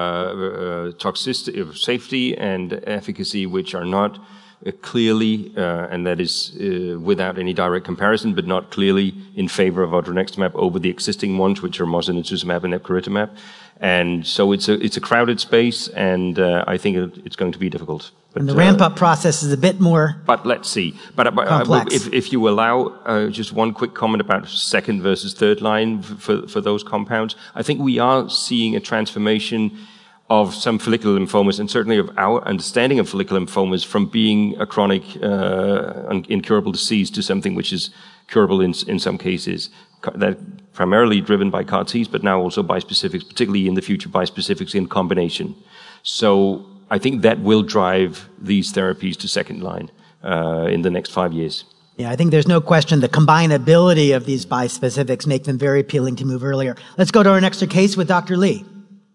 toxicity, safety, and efficacy which are not clearly, and that is without any direct comparison, but not clearly in favor of odronextamab over the existing ones, which are mosunetuzumab and epcoritamab. And so it's a crowded space, and I think it's going to be difficult. But, and the ramp-up process is a bit more But let's see. But complex. If you allow just one quick comment about second versus third line for those compounds, I think we are seeing a transformation of some follicular lymphomas, and certainly of our understanding of follicular lymphomas, from being a chronic, incurable disease to something which is curable in some cases. That primarily driven by CAR Ts, but now also bispecifics, particularly in the future bispecifics in combination. So I think that will drive these therapies to second line. in the next 5 years. Yeah, I think there's no question the combinability of these bispecifics make them very appealing to move earlier. Let's go to our next case with Dr. Lee.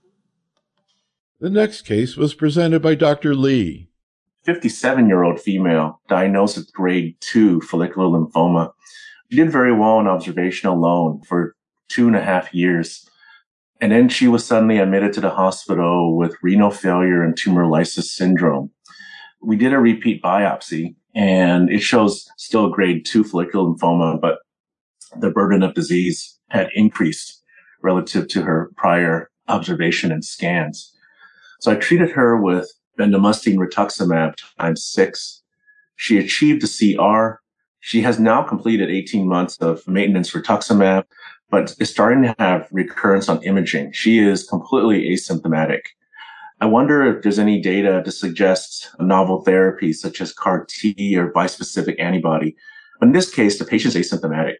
The next case was presented by Dr. Lee. 57-year-old female diagnosed with grade 2 follicular lymphoma. She did very well on observation alone for 2.5 years. And then she was suddenly admitted to the hospital with renal failure and tumor lysis syndrome. We did a repeat biopsy, and it shows still grade 2 follicular lymphoma, but the burden of disease had increased relative to her prior observation and scans. So I treated her with bendamustine rituximab times 6. She achieved a CR. She has now completed 18 months of maintenance rituximab, but is starting to have recurrence on imaging. She is completely asymptomatic. I wonder if there's any data to suggest a novel therapy such as CAR T or bispecific antibody. But in this case, the patient's asymptomatic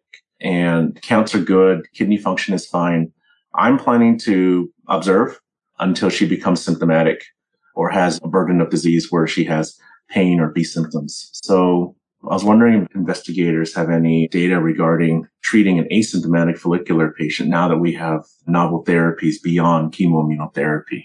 and counts are good. Kidney function is fine. I'm planning to observe until she becomes symptomatic or has a burden of disease where she has pain or B symptoms. So I was wondering if investigators have any data regarding treating an asymptomatic follicular patient now that we have novel therapies beyond chemoimmunotherapy.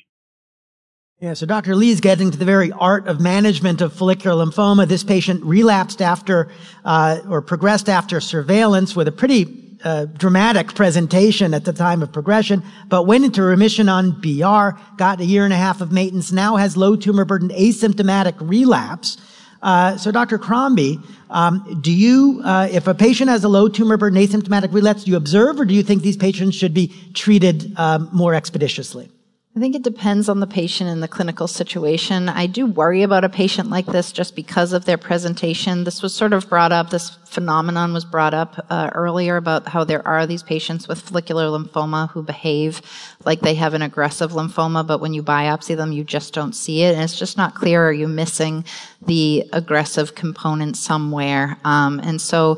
Yeah, so Dr. Lee is getting to the very art of management of follicular lymphoma. This patient relapsed after or progressed after surveillance with a pretty dramatic presentation at the time of progression, but went into remission on BR, got 1.5 years of maintenance, now has low tumor burden, asymptomatic relapse. So Dr. Crombie, do you, if a patient has a low tumor burden, asymptomatic relapse, do you observe, or do you think these patients should be treated more expeditiously? I think it depends on the patient and the clinical situation. I do worry about a patient like this just because of their presentation. This was sort of brought up, this phenomenon was brought up earlier about how there are these patients with follicular lymphoma who behave like they have an aggressive lymphoma, but when you biopsy them, you just don't see it. And it's just not clear, are you missing the aggressive component somewhere? And so,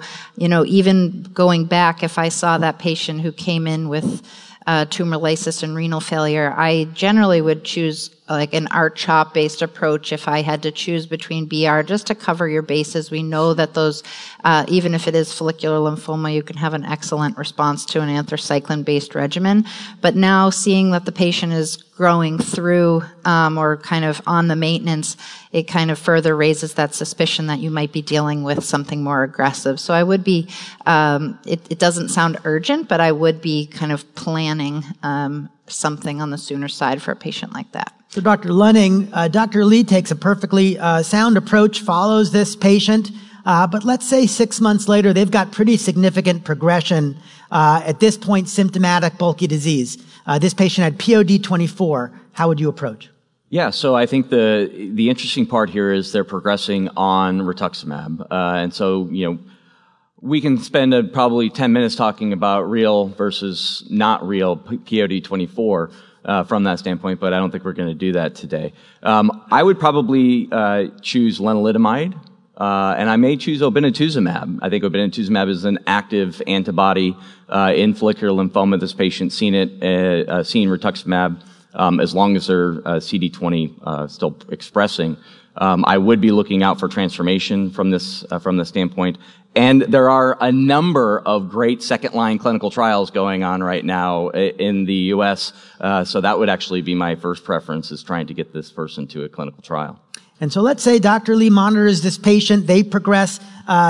even going back, if I saw that patient who came in with tumor lysis and renal failure, I generally would choose like an R-CHOP based approach if I had to choose between BR, just to cover your bases. We know that those, even if it is follicular lymphoma, you can have an excellent response to an anthracycline based regimen. But now seeing that the patient is growing through or kind of on the maintenance, it kind of further raises that suspicion that you might be dealing with something more aggressive. So I would be, it doesn't sound urgent, but I would be kind of planning something on the sooner side for a patient like that. So Dr. Lunning, Dr. Lee takes a perfectly sound approach, follows this patient, but let's say 6 months later, they've got pretty significant progression, at this point, symptomatic bulky disease. This patient had POD24. How would you approach? Yeah, so I think the interesting part here is they're progressing on rituximab. And so, we can spend probably 10 minutes talking about real versus not real POD24 from that standpoint, but I don't think we're going to do that today. I would probably choose lenalidomide, and I may choose obinutuzumab. I think obinutuzumab is an active antibody in follicular lymphoma. This patient seen rituximab as long as they're CD20 still expressing. I would be looking out for transformation from this standpoint. And there are a number of great second-line clinical trials going on right now in the U.S., so that would actually be my first preference, is trying to get this person to a clinical trial. And so let's say Dr. Lee monitors this patient, they progress,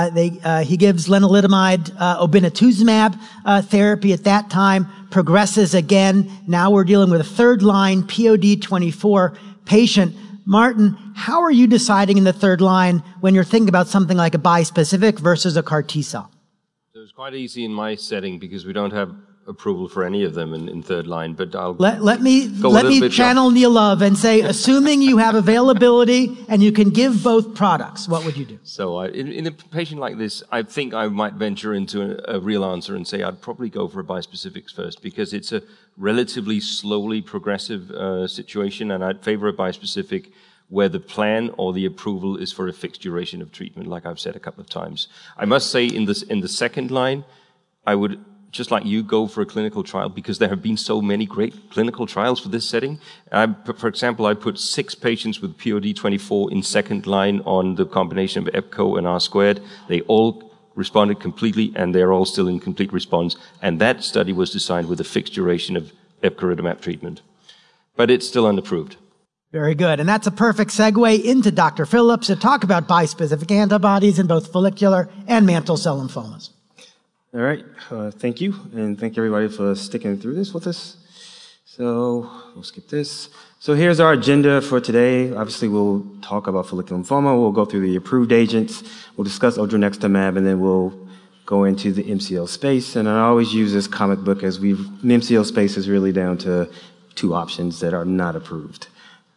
he gives lenalidomide, obinutuzumab therapy at that time, progresses again. Now we're dealing with a third-line POD24 patient. Martin, how are you deciding in the third line when you're thinking about something like a bispecific versus a CAR T cell? So it's quite easy in my setting because we don't have approval for any of them in third line, but I'll let me channel Neil Love and say, assuming you have availability and you can give both products, what would you do? So in a patient like this, I think I might venture into a real answer and say I'd probably go for a bispecifics first because it's a relatively slowly progressive situation, and I'd favor a bispecific where the plan or the approval is for a fixed duration of treatment, like I've said a couple of times. I must say in the second line, I would just like you, go for a clinical trial because there have been so many great clinical trials for this setting. For example, I put 6 patients with POD24 in second line on the combination of EPCO and R-squared. They all responded completely, and they're all still in complete response. And that study was designed with a fixed duration of epcoritamab treatment. But it's still unapproved. Very good. And that's a perfect segue into Dr. Phillips to talk about bispecific antibodies in both follicular and mantle cell lymphomas. All right. Thank you. And thank everybody for sticking through this with us. So we'll skip this. So here's our agenda for today. Obviously, we'll talk about follicular lymphoma. We'll go through the approved agents. We'll discuss odronextamab, and then we'll go into the MCL space. And I always use this comic book as the MCL space is really down to 2 options that are not approved.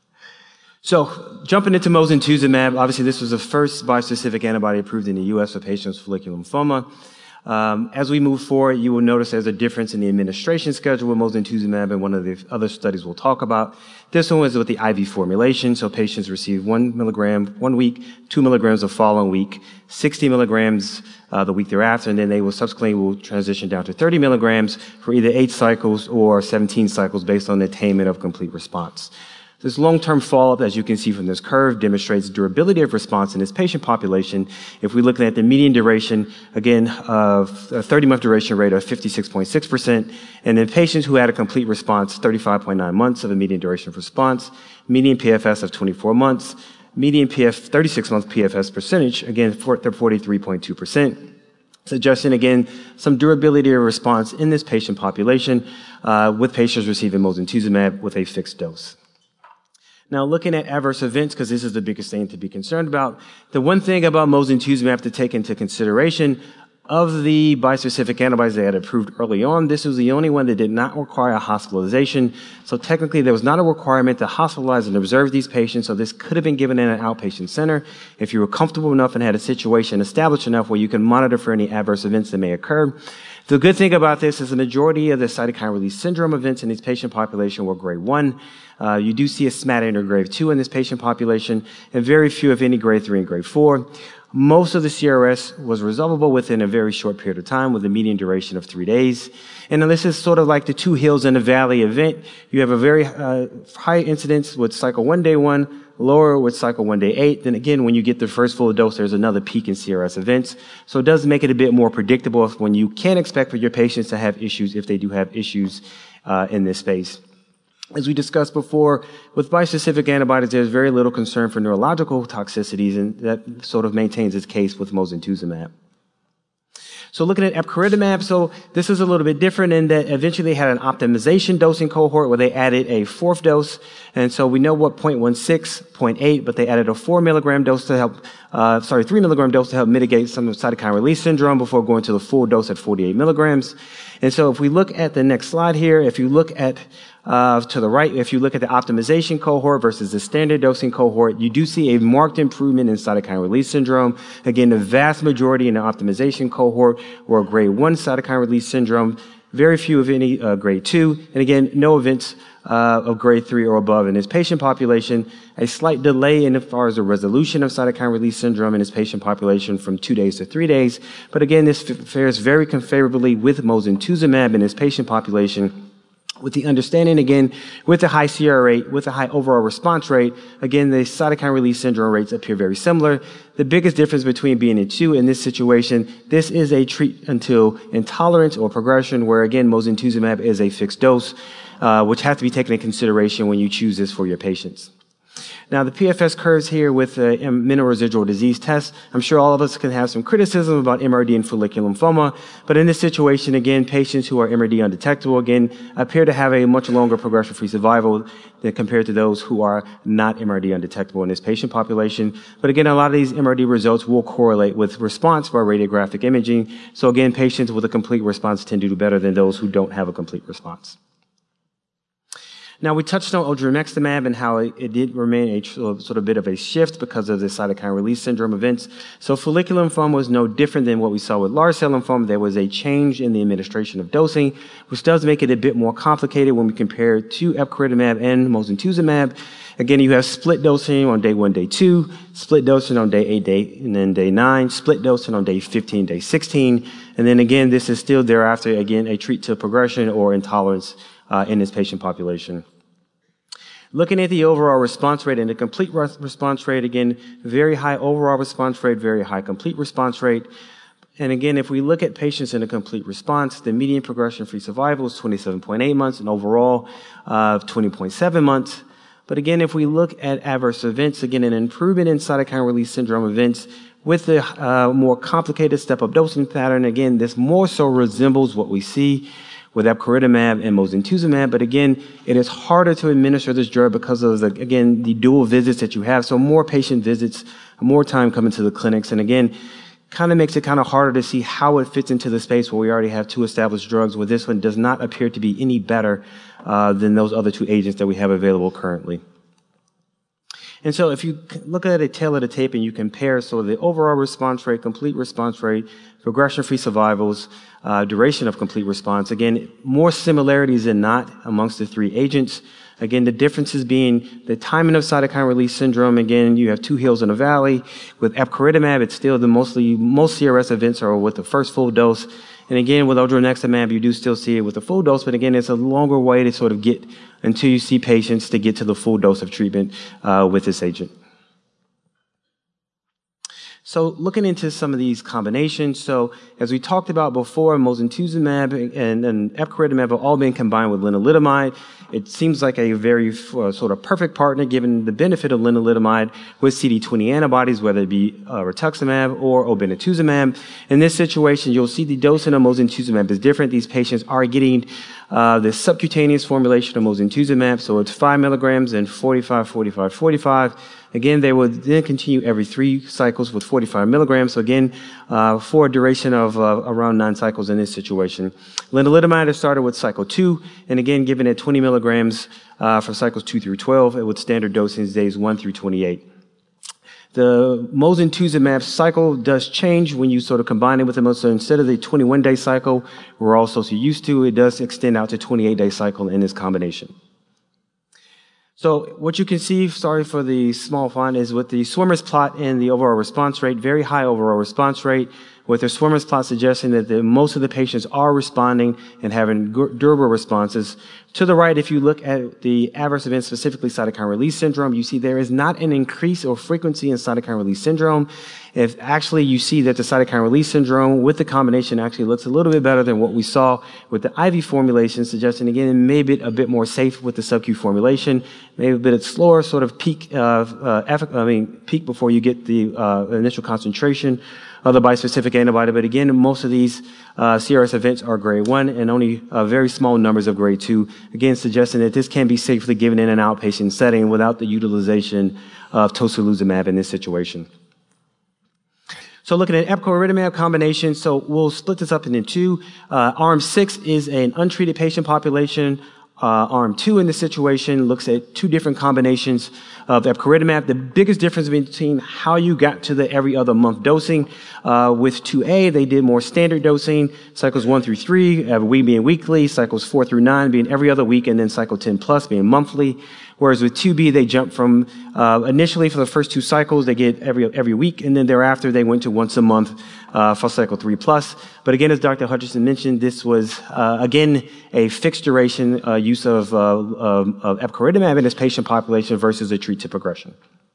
So jumping into mosunetuzumab, obviously this was the first bispecific antibody approved in the U.S. for patients with follicular lymphoma. As we move forward, you will notice there's a difference in the administration schedule with mosunetuzumab and one of the other studies we'll talk about. This one was with the IV formulation, so patients receive 1 milligram 1 week, 2 milligrams the following week, 60 milligrams the week thereafter, and then they will subsequently transition down to 30 milligrams for either 8 cycles or 17 cycles based on the attainment of complete response. This long-term follow-up, as you can see from this curve, demonstrates durability of response in this patient population. If we're looking at the median duration, again, of a 30-month duration rate of 56.6%, and in patients who had a complete response, 35.9 months of a median duration of response, median PFS of 24 months, median 36-month PFS percentage, again, 43.2%. Suggesting, again, some durability of response in this patient population with patients receiving mosunetuzumab with a fixed dose. Now, looking at adverse events, because this is the biggest thing to be concerned about, the one thing about mosunetuzumab to take into consideration, of the bispecific antibodies they had approved early on, this was the only one that did not require a hospitalization. So technically, there was not a requirement to hospitalize and observe these patients, so this could have been given in an outpatient center. If you were comfortable enough and had a situation established enough where you can monitor for any adverse events that may occur. The good thing about this is the majority of the cytokine release syndrome events in this patient population were grade 1. You do see a smatttering or grade 2 in this patient population, and very few, if any, grade 3 and grade 4. Most of the CRS was resolvable within a very short period of time with a median duration of 3 days. And this is sort of like the 2 hills in the valley event. You have a very high incidence with cycle 1, day 1, lower with cycle 1, day 8. Then again, when you get the first full dose, there's another peak in CRS events. So it does make it a bit more predictable when you can expect for your patients to have issues if they do have issues in this space. As we discussed before, with bispecific antibodies, there's very little concern for neurological toxicities, and that sort of maintains its case with mosunetuzumab. So looking at epcoritamab, so this is a little bit different in that eventually they had an optimization dosing cohort where they added a 4th dose. And so we know what 0.16, 0.8, but they added a 4 milligram dose to help, 3 milligram dose to help mitigate some of cytokine release syndrome before going to the full dose at 48 milligrams. And so if we look at the next slide here, if you look at to the right, if you look at the optimization cohort versus the standard dosing cohort, you do see a marked improvement in cytokine release syndrome. Again, the vast majority in the optimization cohort were grade 1 cytokine release syndrome, very few, if any, grade 2. And again, no events of grade 3 or above in this patient population. A slight delay in as far as the resolution of cytokine release syndrome in this patient population from 2 days to 3 days. But again, this fares very favorably with mosunetuzumab in this patient population, with the understanding, again, with the high CR rate, with the high overall response rate, again, the cytokine release syndrome rates appear very similar. The biggest difference between being in 2 in this situation, this is a treat until intolerance or progression, where, again, mosunetuzumab is a fixed dose, which has to be taken into consideration when you choose this for your patients. Now, the PFS curves here with the minimal residual disease test, I'm sure all of us can have some criticism about MRD and follicular lymphoma, but in this situation, again, patients who are MRD undetectable, again, appear to have a much longer progression-free survival than compared to those who are not MRD undetectable in this patient population. But again, a lot of these MRD results will correlate with response by radiographic imaging. So again, patients with a complete response tend to do better than those who don't have a complete response. Now, we touched on odronextamab and how it did remain a sort of bit of a shift because of the cytokine release syndrome events. So follicular lymphoma was no different than what we saw with large cell lymphoma. There was a change in the administration of dosing, which does make it a bit more complicated when we compare it to epcoritamab and mosunetuzumab. Again, you have split dosing on day 1, day 2, split dosing on day 8, and then day 9, split dosing on day 15, day 16. And then again, this is still thereafter, again, a treat to progression or intolerance in this patient population. Looking at the overall response rate and the complete response rate, again, very high overall response rate, very high complete response rate. And again, if we look at patients in a complete response, the median progression-free survival is 27.8 months and overall 20.7 months. But again, if we look at adverse events, again, an improvement in cytokine release syndrome events with the more complicated step-up dosing pattern. Again, this more so resembles what we see with epcoritamab and mosunetuzumab, but again, it is harder to administer this drug because of the dual visits that you have. So more patient visits, more time coming to the clinics, and again, kind of makes it kind of harder to see how it fits into the space where we already have 2 established drugs, where this one does not appear to be any better than those other 2 agents that we have available currently. And so if you look at a tail of the tape and you compare the overall response rate, complete response rate, progression-free survivals, duration of complete response, again, more similarities than not amongst the 3 agents. Again, the differences being the timing of cytokine release syndrome. Again, you have 2 hills in a valley. With epcoritamab, it's still most CRS events are with the first full dose. And again, with odronextamab, you do still see it with the full dose, but again, it's a longer way to sort of get until you see patients to get to the full dose of treatment with this agent. So looking into some of these combinations, so as we talked about before, mosunetuzumab and epcoritamab have all been combined with lenalidomide. It seems like a very sort of perfect partner given the benefit of lenalidomide with CD20 antibodies, whether it be rituximab or obinutuzumab. In this situation, you'll see the dosing of mosunetuzumab is different. These patients are getting the subcutaneous formulation of mosunetuzumab, so it's 5 milligrams and 45, 45, 45. Again, they will then continue every 3 cycles with 45 milligrams. So again, for a duration of around 9 cycles in this situation. Lenalidomide is started with cycle 2, and again, given at 20 milligrams for cycles 2 through 12, with standard dosing days 1 through 28. The mosunetuzumab cycle does change when you sort of combine it with the most. So instead of the 21-day cycle we're all so used to, it does extend out to 28-day cycle in this combination. So what you can see, sorry for the small font, is with the swimmer's plot and the overall response rate, very high overall response rate, with the swimmer's plot suggesting that most of the patients are responding and having durable responses. To the right, if you look at the adverse events, specifically cytokine release syndrome, you see there is not an increase or frequency in cytokine release syndrome. If actually you see that the cytokine release syndrome with the combination actually looks a little bit better than what we saw with the IV formulation, suggesting again maybe a bit more safe with the sub-Q formulation, maybe a bit slower sort of peak peak before you get the initial concentration of the bispecific antibody. But again, most of these CRS events are grade 1 and only very small numbers of grade 2, again suggesting that this can be safely given in an outpatient setting without the utilization of tocilizumab in this situation. So looking at epcoritamab combination, so we'll split this up into 2. Arm 6 is an untreated patient population. Arm 2 in this situation looks at 2 different combinations of epcoritamab. The biggest difference between how you got to the every other month dosing, with 2A, they did more standard dosing, cycles 1 through 3, we being weekly, cycles 4 through 9 being every other week, and then cycle 10 plus being monthly. Whereas with 2B, they jumped from, initially for the first 2 cycles, they get every week, and then thereafter they went to once a month for cycle 3 plus. But again, as Dr. Hutchinson mentioned, this was, again, a fixed duration use of epcoritamab in this patient population versus a treat to progression.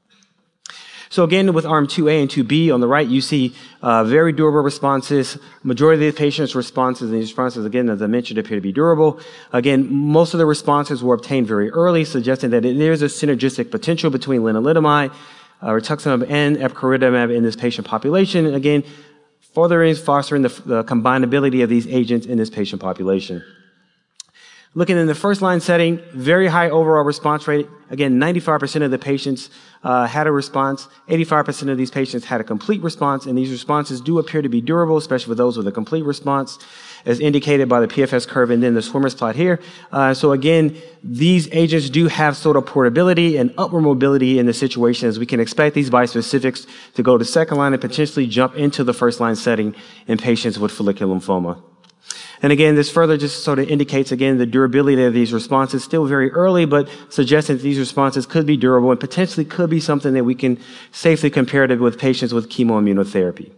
So again, with arm 2A and 2B on the right, you see very durable responses. Majority of the patients' responses, and these responses, again, as I mentioned, appear to be durable. Again, most of the responses were obtained very early, suggesting that there's a synergistic potential between lenalidomide, rituximab, and epcoritamab in this patient population. Again, further fostering the combinability of these agents in this patient population. Looking in the first line setting, very high overall response rate, again, 95% of the patients had a response. 85% of these patients had a complete response, and these responses do appear to be durable, especially for those with a complete response, as indicated by the PFS curve and then the swimmer's plot here. So again, these agents do have sort of portability and upward mobility in the situation, as we can expect these bispecifics to go to second line and potentially jump into the first line setting in patients with follicular lymphoma. And again, this further just sort of indicates, again, the durability of these responses. Still very early, but suggesting that these responses could be durable and potentially could be something that we can safely compare to with patients with chemoimmunotherapy.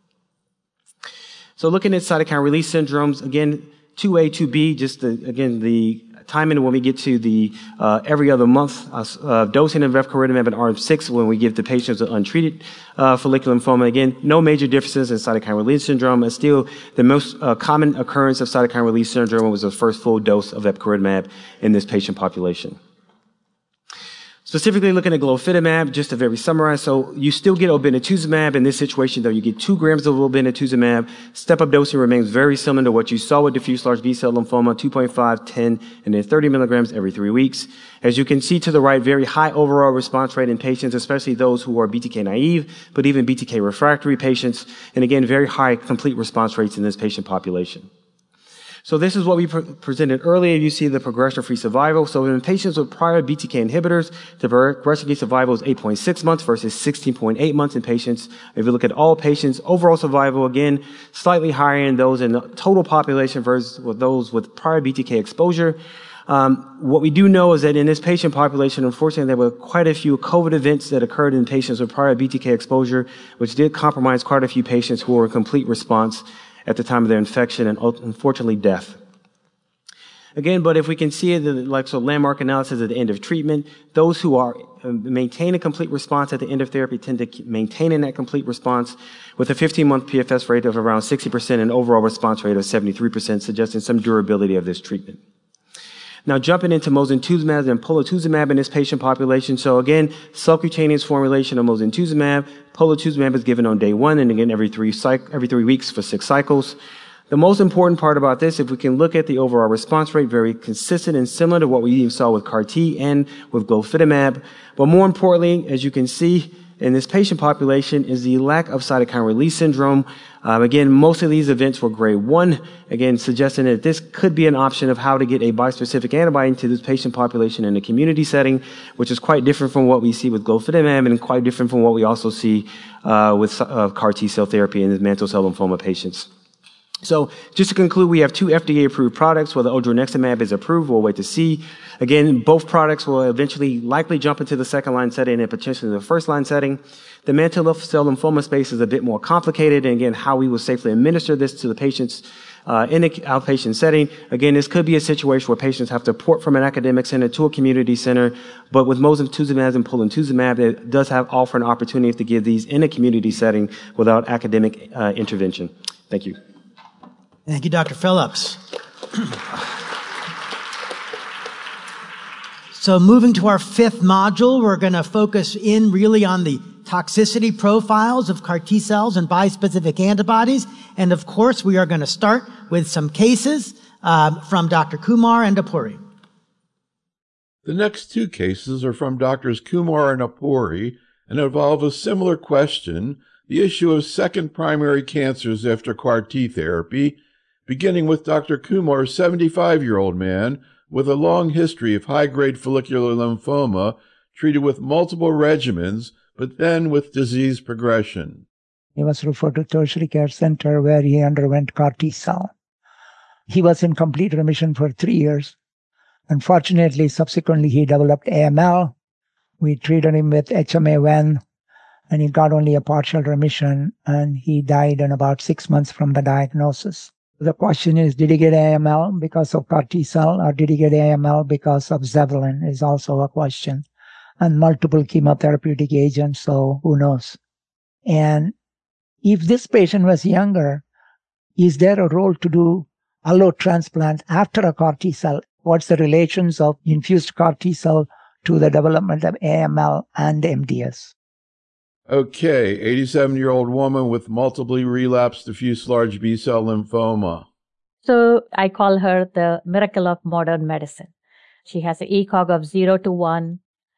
So looking at cytokine release syndromes, again, 2A, 2B, just the timing when we get to the every other month dosing of epcoritamab and ARM6 when we give to patients with untreated follicular lymphoma. Again, no major differences in cytokine release syndrome. And still, the most common occurrence of cytokine release syndrome was the first full dose of epcoritamab in this patient population. Specifically looking at glofitamab, just to very summarize, so you still get obinutuzumab. In this situation, though, you get 2 grams of obinutuzumab. Step-up dosing remains very similar to what you saw with diffuse large B-cell lymphoma, 2.5, 10, and then 30 milligrams every 3 weeks. As you can see to the right, very high overall response rate in patients, especially those who are BTK naive, but even BTK refractory patients. And again, very high complete response rates in this patient population. So this is what we presented earlier. You see the progression-free survival. So in patients with prior BTK inhibitors, the progression-free survival is 8.6 months versus 16.8 months in patients. If you look at all patients, overall survival, again, slightly higher in those in the total population versus with those with prior BTK exposure. What we do know is that in this patient population, unfortunately, there were quite a few COVID events that occurred in patients with prior BTK exposure, which did compromise quite a few patients who were in complete response at the time of their infection and unfortunately death. Again, but if we can see it, like so landmark analysis at the end of treatment, those who are maintain a complete response at the end of therapy tend to maintain in that complete response with a 15-month PFS rate of around 60% and overall response rate of 73%, suggesting some durability of this treatment. Now jumping into mosunetuzumab and polatuzumab in this patient population. So again, subcutaneous formulation of mosunetuzumab. Polatuzumab is given on day 1 and again every 3 weeks for 6 cycles. The most important part about this, if we can look at the overall response rate, very consistent and similar to what we even saw with CAR-T and with glofitamab. But more importantly, as you can see in this patient population, is the lack of cytokine release syndrome. Again, most of these events were grade 1, again, suggesting that this could be an option of how to get a bispecific antibody into this patient population in a community setting, which is quite different from what we see with glofitamab and quite different from what we also see with CAR-T cell therapy in the mantle cell lymphoma patients. So just to conclude, we have 2 FDA-approved products. Where the odronextamab is approved, we'll wait to see. Again, both products will eventually likely jump into the second-line setting and potentially the first-line setting. The mantle cell lymphoma space is a bit more complicated, and again, how we will safely administer this to the patients in an outpatient setting. Again, this could be a situation where patients have to port from an academic center to a community center, but with mosunetuzumab and polatuzumab, it does offer an opportunity to give these in a community setting without academic intervention. Thank you. Thank you, Dr. Phillips. So moving to our 5th module, we're going to focus in really on the toxicity profiles of CAR T cells and bispecific antibodies. And of course, we are going to start with some cases from Dr. Kumar and Apuri. The next 2 cases are from Drs. Kumar and Apuri and involve a similar question, the issue of second primary cancers after CAR-T therapy, beginning with Dr. Kumar's 75-year-old man with a long history of high-grade follicular lymphoma, treated with multiple regimens, but then with disease progression. He was referred to tertiary care center where he underwent CAR-T cell. He was in complete remission for 3 years. Unfortunately, subsequently, he developed AML. We treated him with HMA-1, and he got only a partial remission, and he died in about 6 months from the diagnosis. The question is, did he get AML because of CAR-T cell, or did he get AML because of Zevalin is also a question. And multiple chemotherapeutic agents, so who knows. And if this patient was younger, is there a role to do allo transplant after a CAR-T cell? What's the relations of infused CAR-T cell to the development of AML and MDS? Okay, 87-year-old woman with multiply relapsed diffuse large B-cell lymphoma. So I call her the miracle of modern medicine. She has an ECOG of 0 to 1,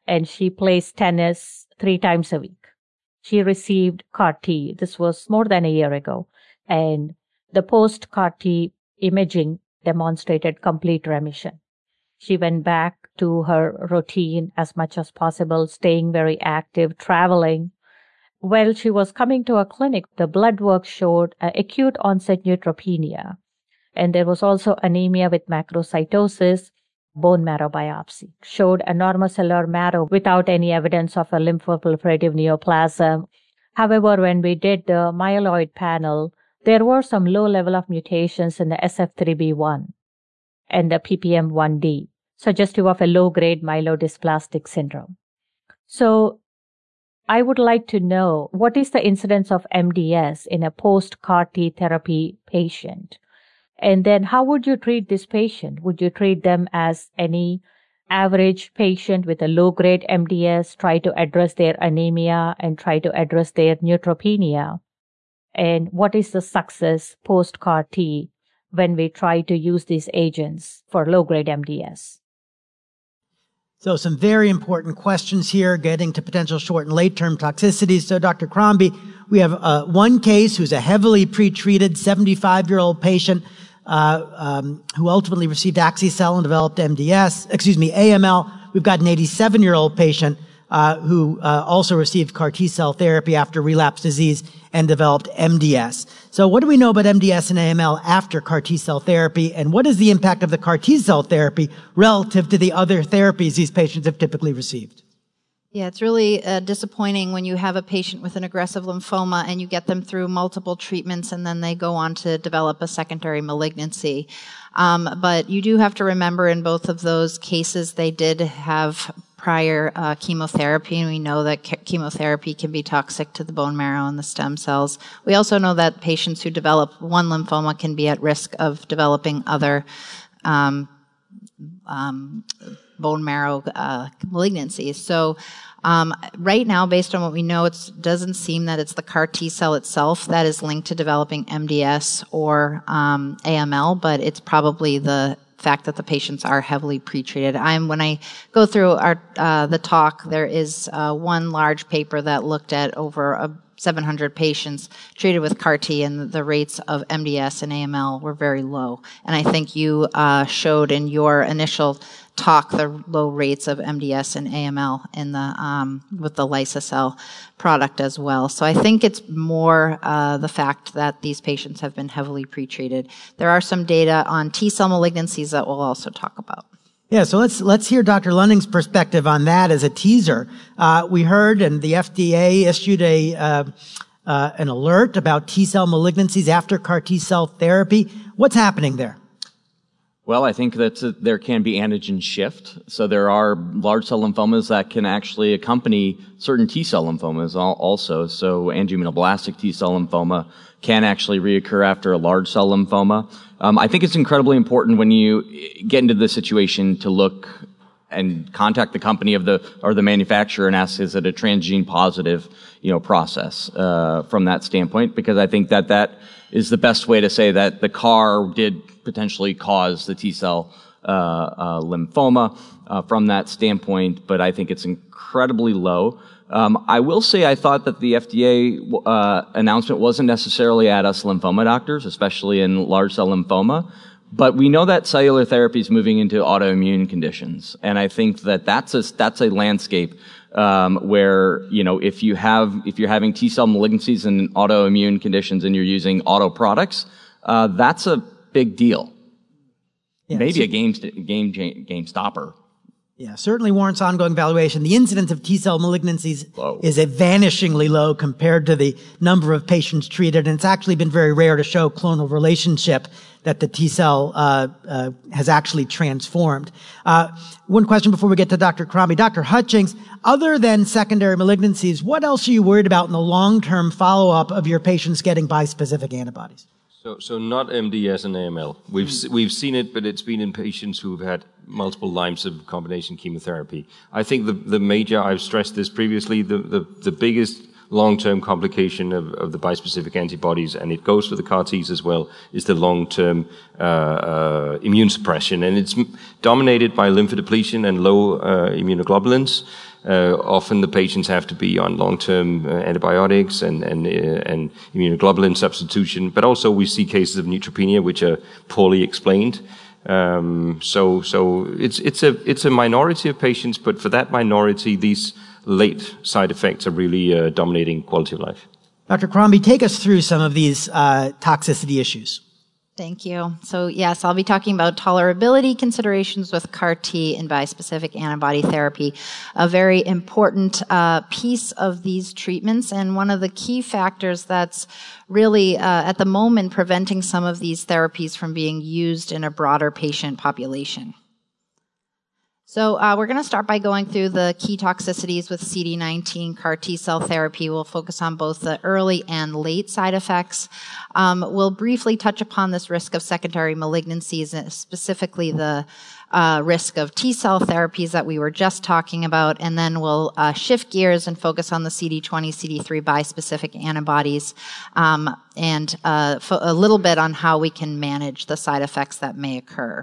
and she plays tennis 3 times a week. She received CAR-T. This was more than a year ago. And the post-CAR-T imaging demonstrated complete remission. She went back to her routine as much as possible, staying very active, traveling. While she was coming to a clinic, the blood work showed acute onset neutropenia. And there was also anemia with macrocytosis. Bone marrow biopsy showed a normocellular marrow without any evidence of a lymphoproliferative neoplasm. However, when we did the myeloid panel, there were some low level of mutations in the SF3B1 and the PPM1D, suggestive of a low-grade myelodysplastic syndrome. So I would like to know, what is the incidence of MDS in a post-CAR-T therapy patient? And then how would you treat this patient? Would you treat them as any average patient with a low-grade MDS, try to address their anemia and try to address their neutropenia? And what is the success post-CAR-T when we try to use these agents for low-grade MDS? So some very important questions here, getting to potential short and late-term toxicities. So Dr. Crombie, we have one case who's a heavily pretreated 75-year-old patient who ultimately received Axi-cel and developed AML. We've got an 87-year-old patient who also received CAR T-cell therapy after relapsed disease and developed MDS. So what do we know about MDS and AML after CAR T-cell therapy, and what is the impact of the CAR T-cell therapy relative to the other therapies these patients have typically received? Yeah, it's really disappointing when you have a patient with an aggressive lymphoma and you get them through multiple treatments and then they go on to develop a secondary malignancy. But you do have to remember in both of those cases they did have prior chemotherapy, and we know that chemotherapy can be toxic to the bone marrow and the stem cells. We also know that patients who develop one lymphoma can be at risk of developing other bone marrow malignancies. So right now, based on what we know, it doesn't seem that it's the CAR T-cell itself that is linked to developing MDS or AML, but it's probably the fact that the patients are heavily pretreated. When I go through the talk, there is one large paper that looked at over 700 patients treated with CAR-T, and the rates of MDS and AML were very low. And I think you showed in your initial talk the low rates of MDS and AML in the with the liso-cel product as well. So I think it's more the fact that these patients have been heavily pretreated. There are some data on T-cell malignancies that we'll also talk about. Yeah, so let's hear Dr. Lunding's perspective on that as a teaser. We heard, and the FDA issued an alert about T-cell malignancies after CAR T-cell therapy. What's happening there? Well, I think that there can be antigen shift. So there are large cell lymphomas that can actually accompany certain T-cell lymphomas also. So angioimmunoblastic T-cell lymphoma can actually reoccur after a large cell lymphoma. I think it's incredibly important when you get into this situation to look and contact the company or the manufacturer and ask, is it a transgene positive, process, from that standpoint? Because I think that is the best way to say that the CAR did potentially cause the T-cell lymphoma from that standpoint, but I think it's incredibly low. I will say I thought that the FDA announcement wasn't necessarily at us lymphoma doctors, especially in large cell lymphoma, but we know that cellular therapy is moving into autoimmune conditions, and I think that's a landscape where if you're having T-cell malignancies and autoimmune conditions and you're using auto products, that's a big deal. Yeah, maybe a game stopper. Yeah, certainly warrants ongoing evaluation. The incidence of T-cell malignancies is vanishingly low compared to the number of patients treated, and it's actually been very rare to show clonal relationship that the T-cell has actually transformed. One question before we get to Dr. Crombie. Dr. Hutchings, other than secondary malignancies, what else are you worried about in the long-term follow-up of your patients getting bispecific antibodies? So not MDS and AML. We've seen it, but it's been in patients who've had multiple lines of combination chemotherapy. I think the major, I've stressed this previously, the biggest long-term complication of the bispecific antibodies, and it goes for the CAR-Ts as well, is the long-term immune suppression. And it's dominated by lymphodepletion and low immunoglobulins. Often the patients have to be on long-term antibiotics and immunoglobulin substitution, but also we see cases of neutropenia which are poorly explained. So it's a minority of patients, but for that minority, these late side effects are really dominating quality of life. Dr. Crombie, take us through some of these toxicity issues. Thank you. So yes, I'll be talking about tolerability considerations with CAR-T and bispecific antibody therapy, a very important piece of these treatments, and one of the key factors that's really at the moment preventing some of these therapies from being used in a broader patient population. So we're going to start by going through the key toxicities with CD19 CAR T-cell therapy. We'll focus on both the early and late side effects. We'll briefly touch upon this risk of secondary malignancies, specifically the risk of T-cell therapies that we were just talking about, and then we'll shift gears and focus on the CD20, CD3 bispecific antibodies, and a little bit on how we can manage the side effects that may occur.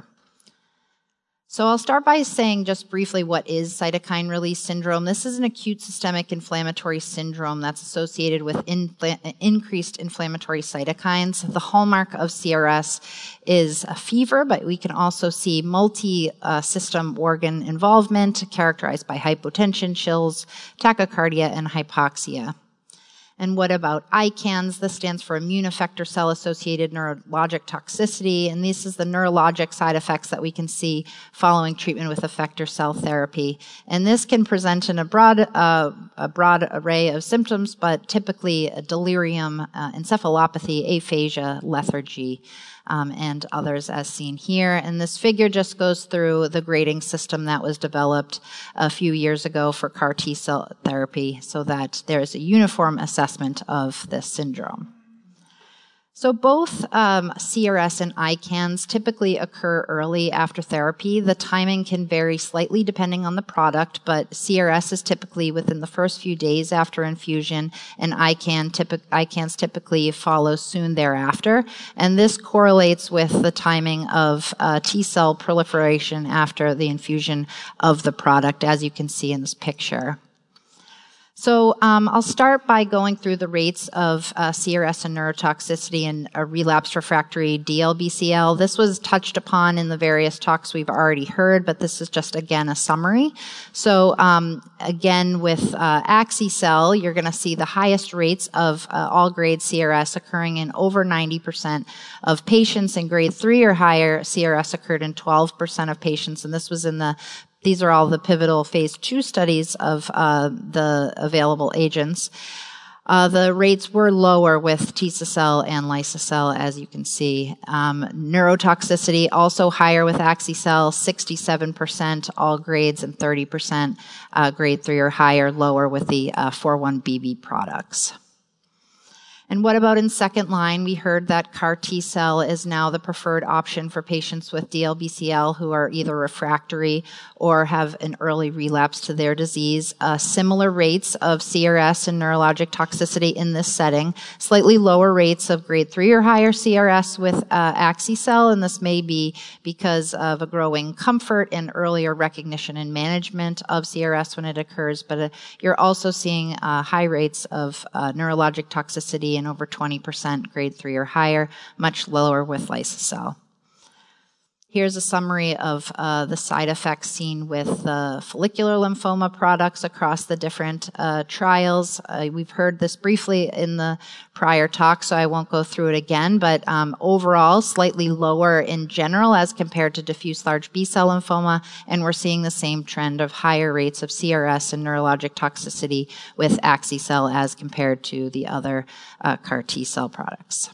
So I'll start by saying just briefly what is cytokine release syndrome. This is an acute systemic inflammatory syndrome that's associated with increased inflammatory cytokines. The hallmark of CRS is a fever, but we can also see multi-system organ involvement characterized by hypotension, chills, tachycardia, and hypoxia. And what about ICANS? This stands for immune effector cell-associated neurologic toxicity, and this is the neurologic side effects that we can see following treatment with effector cell therapy. And this can present in a broad array of symptoms, but typically delirium, encephalopathy, aphasia, lethargy, and others as seen here. And this figure just goes through the grading system that was developed a few years ago for CAR T-cell therapy so that there's a uniform assessment of this syndrome. So both CRS and ICANS typically occur early after therapy. The timing can vary slightly depending on the product, but CRS is typically within the first few days after infusion, and ICANS typically follow soon thereafter. And this correlates with the timing of T-cell proliferation after the infusion of the product, as you can see in this picture. So I'll start by going through the rates of CRS and neurotoxicity in a relapsed refractory DLBCL. This was touched upon in the various talks we've already heard, but this is just, again, a summary. So again, with axi-cell, you're going to see the highest rates of all-grade CRS occurring in over 90% of patients, and grade 3 or higher CRS occurred in 12% of patients, and this was in these are all the pivotal phase 2 studies of the available agents. The rates were lower with Tisa-cel and Lysa-cel, as you can see. Neurotoxicity also higher with axi-cell, 67% all grades and 30% grade 3 or higher, lower with the 4-1BB products. And what about in second line? We heard that CAR T-cell is now the preferred option for patients with DLBCL who are either refractory or have an early relapse to their disease. Similar rates of CRS and neurologic toxicity in this setting. Slightly lower rates of grade 3 or higher CRS with axi-cell, and this may be because of a growing comfort and earlier recognition and management of CRS when it occurs, but you're also seeing high rates of neurologic toxicity and over 20% grade 3 or higher, much lower with Lysa-cel. Here's a summary of the side effects seen with the follicular lymphoma products across the different trials. We've heard this briefly in the prior talk, so I won't go through it again, but overall, slightly lower in general as compared to diffuse large B-cell lymphoma, and we're seeing the same trend of higher rates of CRS and neurologic toxicity with axi-cell as compared to the other CAR T-cell products.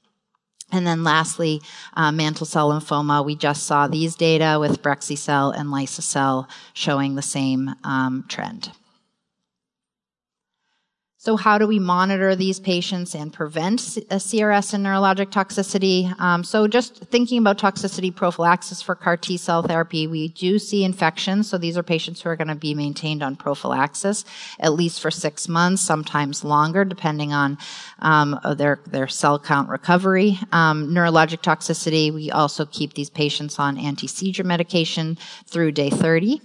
And then lastly, mantle cell lymphoma, we just saw these data with Brexi-cel and Lysa-cel showing the same trend. So how do we monitor these patients and prevent CRS and neurologic toxicity? So just thinking about toxicity prophylaxis for CAR T-cell therapy, we do see infections. So these are patients who are going to be maintained on prophylaxis at least for 6 months, sometimes longer, depending on their cell count recovery. Neurologic toxicity, we also keep these patients on anti-seizure medication through day 30.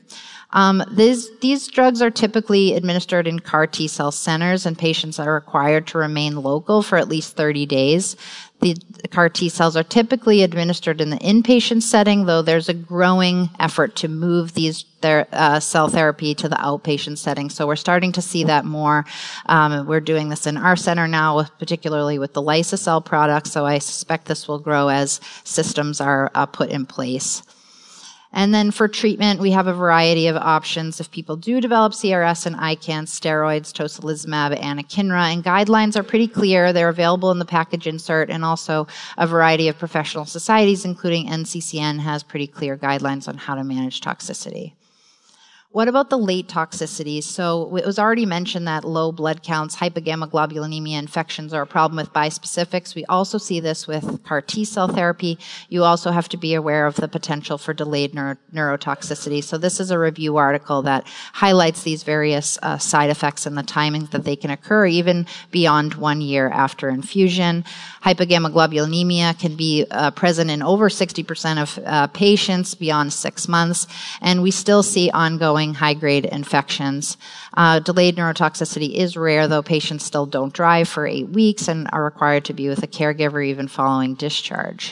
These drugs are typically administered in CAR T-cell centers, and patients are required to remain local for at least 30 days. The CAR T-cells are typically administered in the inpatient setting, though there's a growing effort to move their cell therapy to the outpatient setting. So we're starting to see that more. We're doing this in our center now, particularly with the Lysocell products, so I suspect this will grow as systems are put in place. And then for treatment, we have a variety of options. If people do develop CRS and ICANS, steroids, tocilizumab, anakinra, and guidelines are pretty clear. They're available in the package insert, and also a variety of professional societies, including NCCN, has pretty clear guidelines on how to manage toxicity. What about the late toxicities? So it was already mentioned that low blood counts, hypogammaglobulinemia infections are a problem with bispecifics. We also see this with CAR T-cell therapy. You also have to be aware of the potential for delayed neurotoxicity. So this is a review article that highlights these various side effects and the timing that they can occur even beyond 1 year after infusion. Hypogammaglobulinemia can be present in over 60% of patients beyond 6 months, and we still see ongoing high-grade infections. Delayed neurotoxicity is rare, though patients still don't drive for 8 weeks and are required to be with a caregiver even following discharge.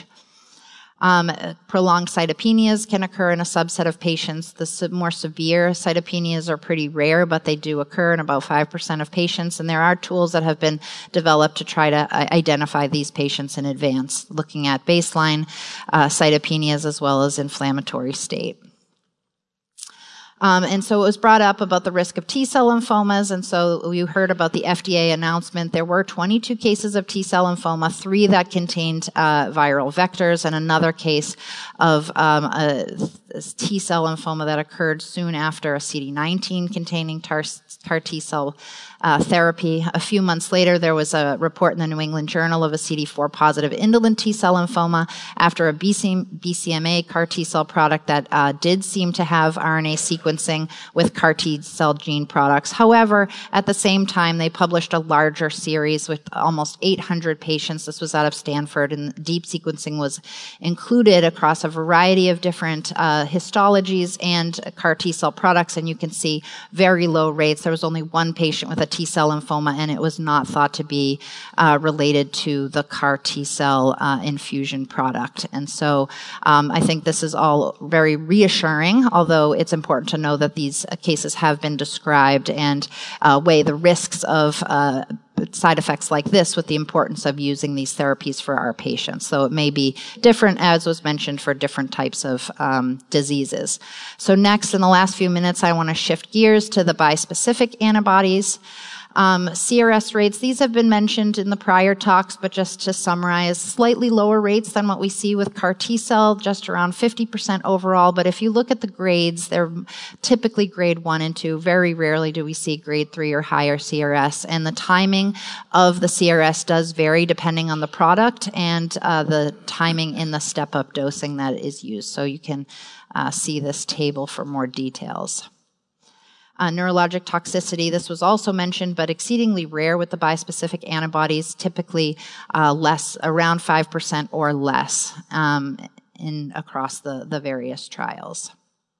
Prolonged cytopenias can occur in a subset of patients. The more severe cytopenias are pretty rare, but they do occur in about 5% of patients, and there are tools that have been developed to try to identify these patients in advance, looking at baseline cytopenias as well as inflammatory state. And so it was brought up about the risk of T-cell lymphomas, and so you heard about the FDA announcement. There were 22 cases of T-cell lymphoma, 3 that contained viral vectors, and another case of a T-cell lymphoma that occurred soon after a CD19 containing CAR T-cell therapy. A few months later, there was a report in the New England Journal of a CD4 positive indolent T-cell lymphoma after a BCMA CAR T-cell product that did seem to have RNA sequencing with CAR T-cell gene products. However, at the same time, they published a larger series with almost 800 patients. This was out of Stanford, and deep sequencing was included across a variety of different histologies and CAR T-cell products, and you can see very low rates. There was only 1 patient with a T-cell lymphoma, and it was not thought to be related to the CAR T-cell infusion product. And so I think this is all very reassuring, although it's important to know that these cases have been described and weigh the risks of side effects like this with the importance of using these therapies for our patients. So it may be different, as was mentioned, for different types of diseases. So next, in the last few minutes, I want to shift gears to the bispecific antibodies. CRS rates, these have been mentioned in the prior talks, but just to summarize, slightly lower rates than what we see with CAR T-cell, just around 50% overall. But if you look at the grades, they're typically grade 1 and 2. Very rarely do we see grade 3 or higher CRS. And the timing of the CRS does vary depending on the product and the timing in the step-up dosing that is used. So you can see this table for more details. Neurologic toxicity, this was also mentioned, but exceedingly rare with the bispecific antibodies, typically less, around 5% or less across the various trials.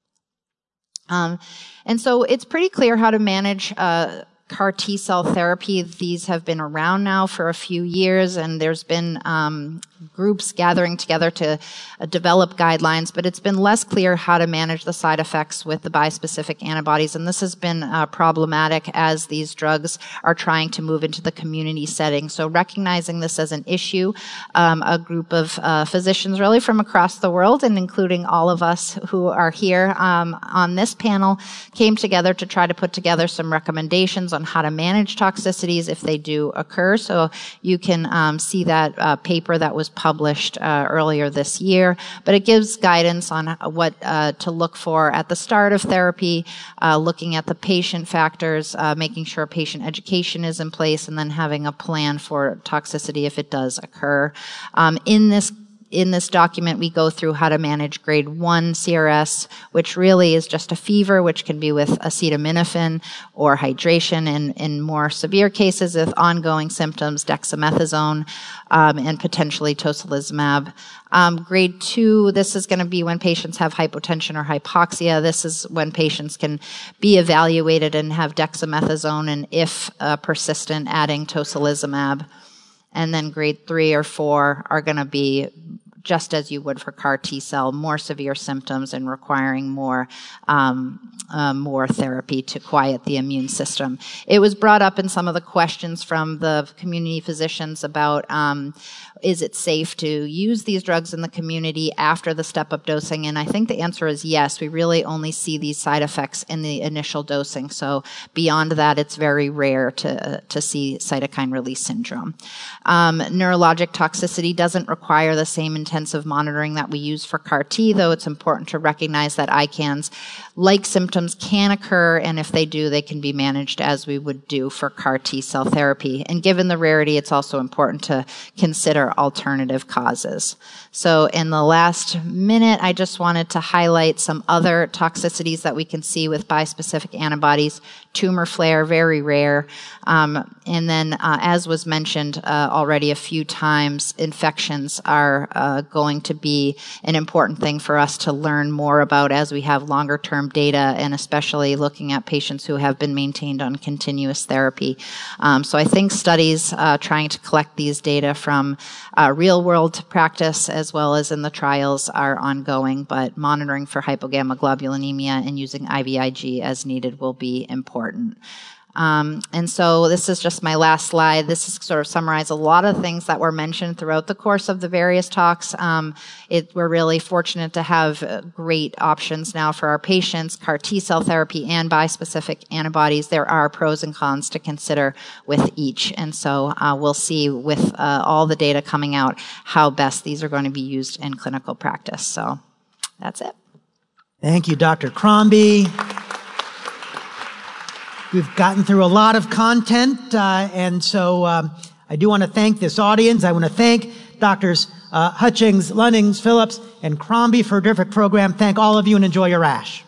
And so it's pretty clear how to manage CAR T-cell therapy. These have been around now for a few years, and there's been groups gathering together to develop guidelines, but it's been less clear how to manage the side effects with the bispecific antibodies, and this has been problematic as these drugs are trying to move into the community setting. So recognizing this as an issue, a group of physicians really from across the world, and including all of us who are here on this panel, came together to try to put together some recommendations on how to manage toxicities if they do occur. So you can see that paper that was published earlier this year. But it gives guidance on what to look for at the start of therapy, looking at the patient factors, making sure patient education is in place, and then having a plan for toxicity if it does occur. In this document, we go through how to manage grade 1 CRS, which really is just a fever, which can be with acetaminophen or hydration, and in more severe cases with ongoing symptoms, dexamethasone, and potentially tocilizumab. Grade 2, this is going to be when patients have hypotension or hypoxia. This is when patients can be evaluated and have dexamethasone, and if persistent, adding tocilizumab. And then grade 3 or 4 are going to be just as you would for CAR T-cell, more severe symptoms and requiring more therapy to quiet the immune system. It was brought up in some of the questions from the community physicians about is it safe to use these drugs in the community after the step-up dosing? And I think the answer is yes. We really only see these side effects in the initial dosing. So beyond that, it's very rare to see cytokine release syndrome. Neurologic toxicity doesn't require the same intensive monitoring that we use for CAR T, though it's important to recognize that ICANS-like symptoms can occur, and if they do, they can be managed as we would do for CAR T-cell therapy. And given the rarity, it's also important to consider alternative causes. So in the last minute, I just wanted to highlight some other toxicities that we can see with bispecific antibodies. Tumor flare, very rare. And then, as was mentioned already a few times, infections are going to be an important thing for us to learn more about as we have longer-term data, and especially looking at patients who have been maintained on continuous therapy. So I think studies trying to collect these data from real-world practice as well as in the trials are ongoing, but monitoring for hypogammaglobulinemia and using IVIG as needed will be important. And so this is just my last slide. This is sort of summarize a lot of things that were mentioned throughout the course of the various talks. We're really fortunate to have great options now for our patients, CAR T-cell therapy and bispecific antibodies. There are pros and cons to consider with each. And so we'll see with all the data coming out how best these are going to be used in clinical practice. So that's it. Thank you, Dr. Crombie. We've gotten through a lot of content, and so I do want to thank this audience. I want to thank Drs. Hutchings, Lunnings, Phillips, and Crombie for a terrific program. Thank all of you and enjoy your ASH.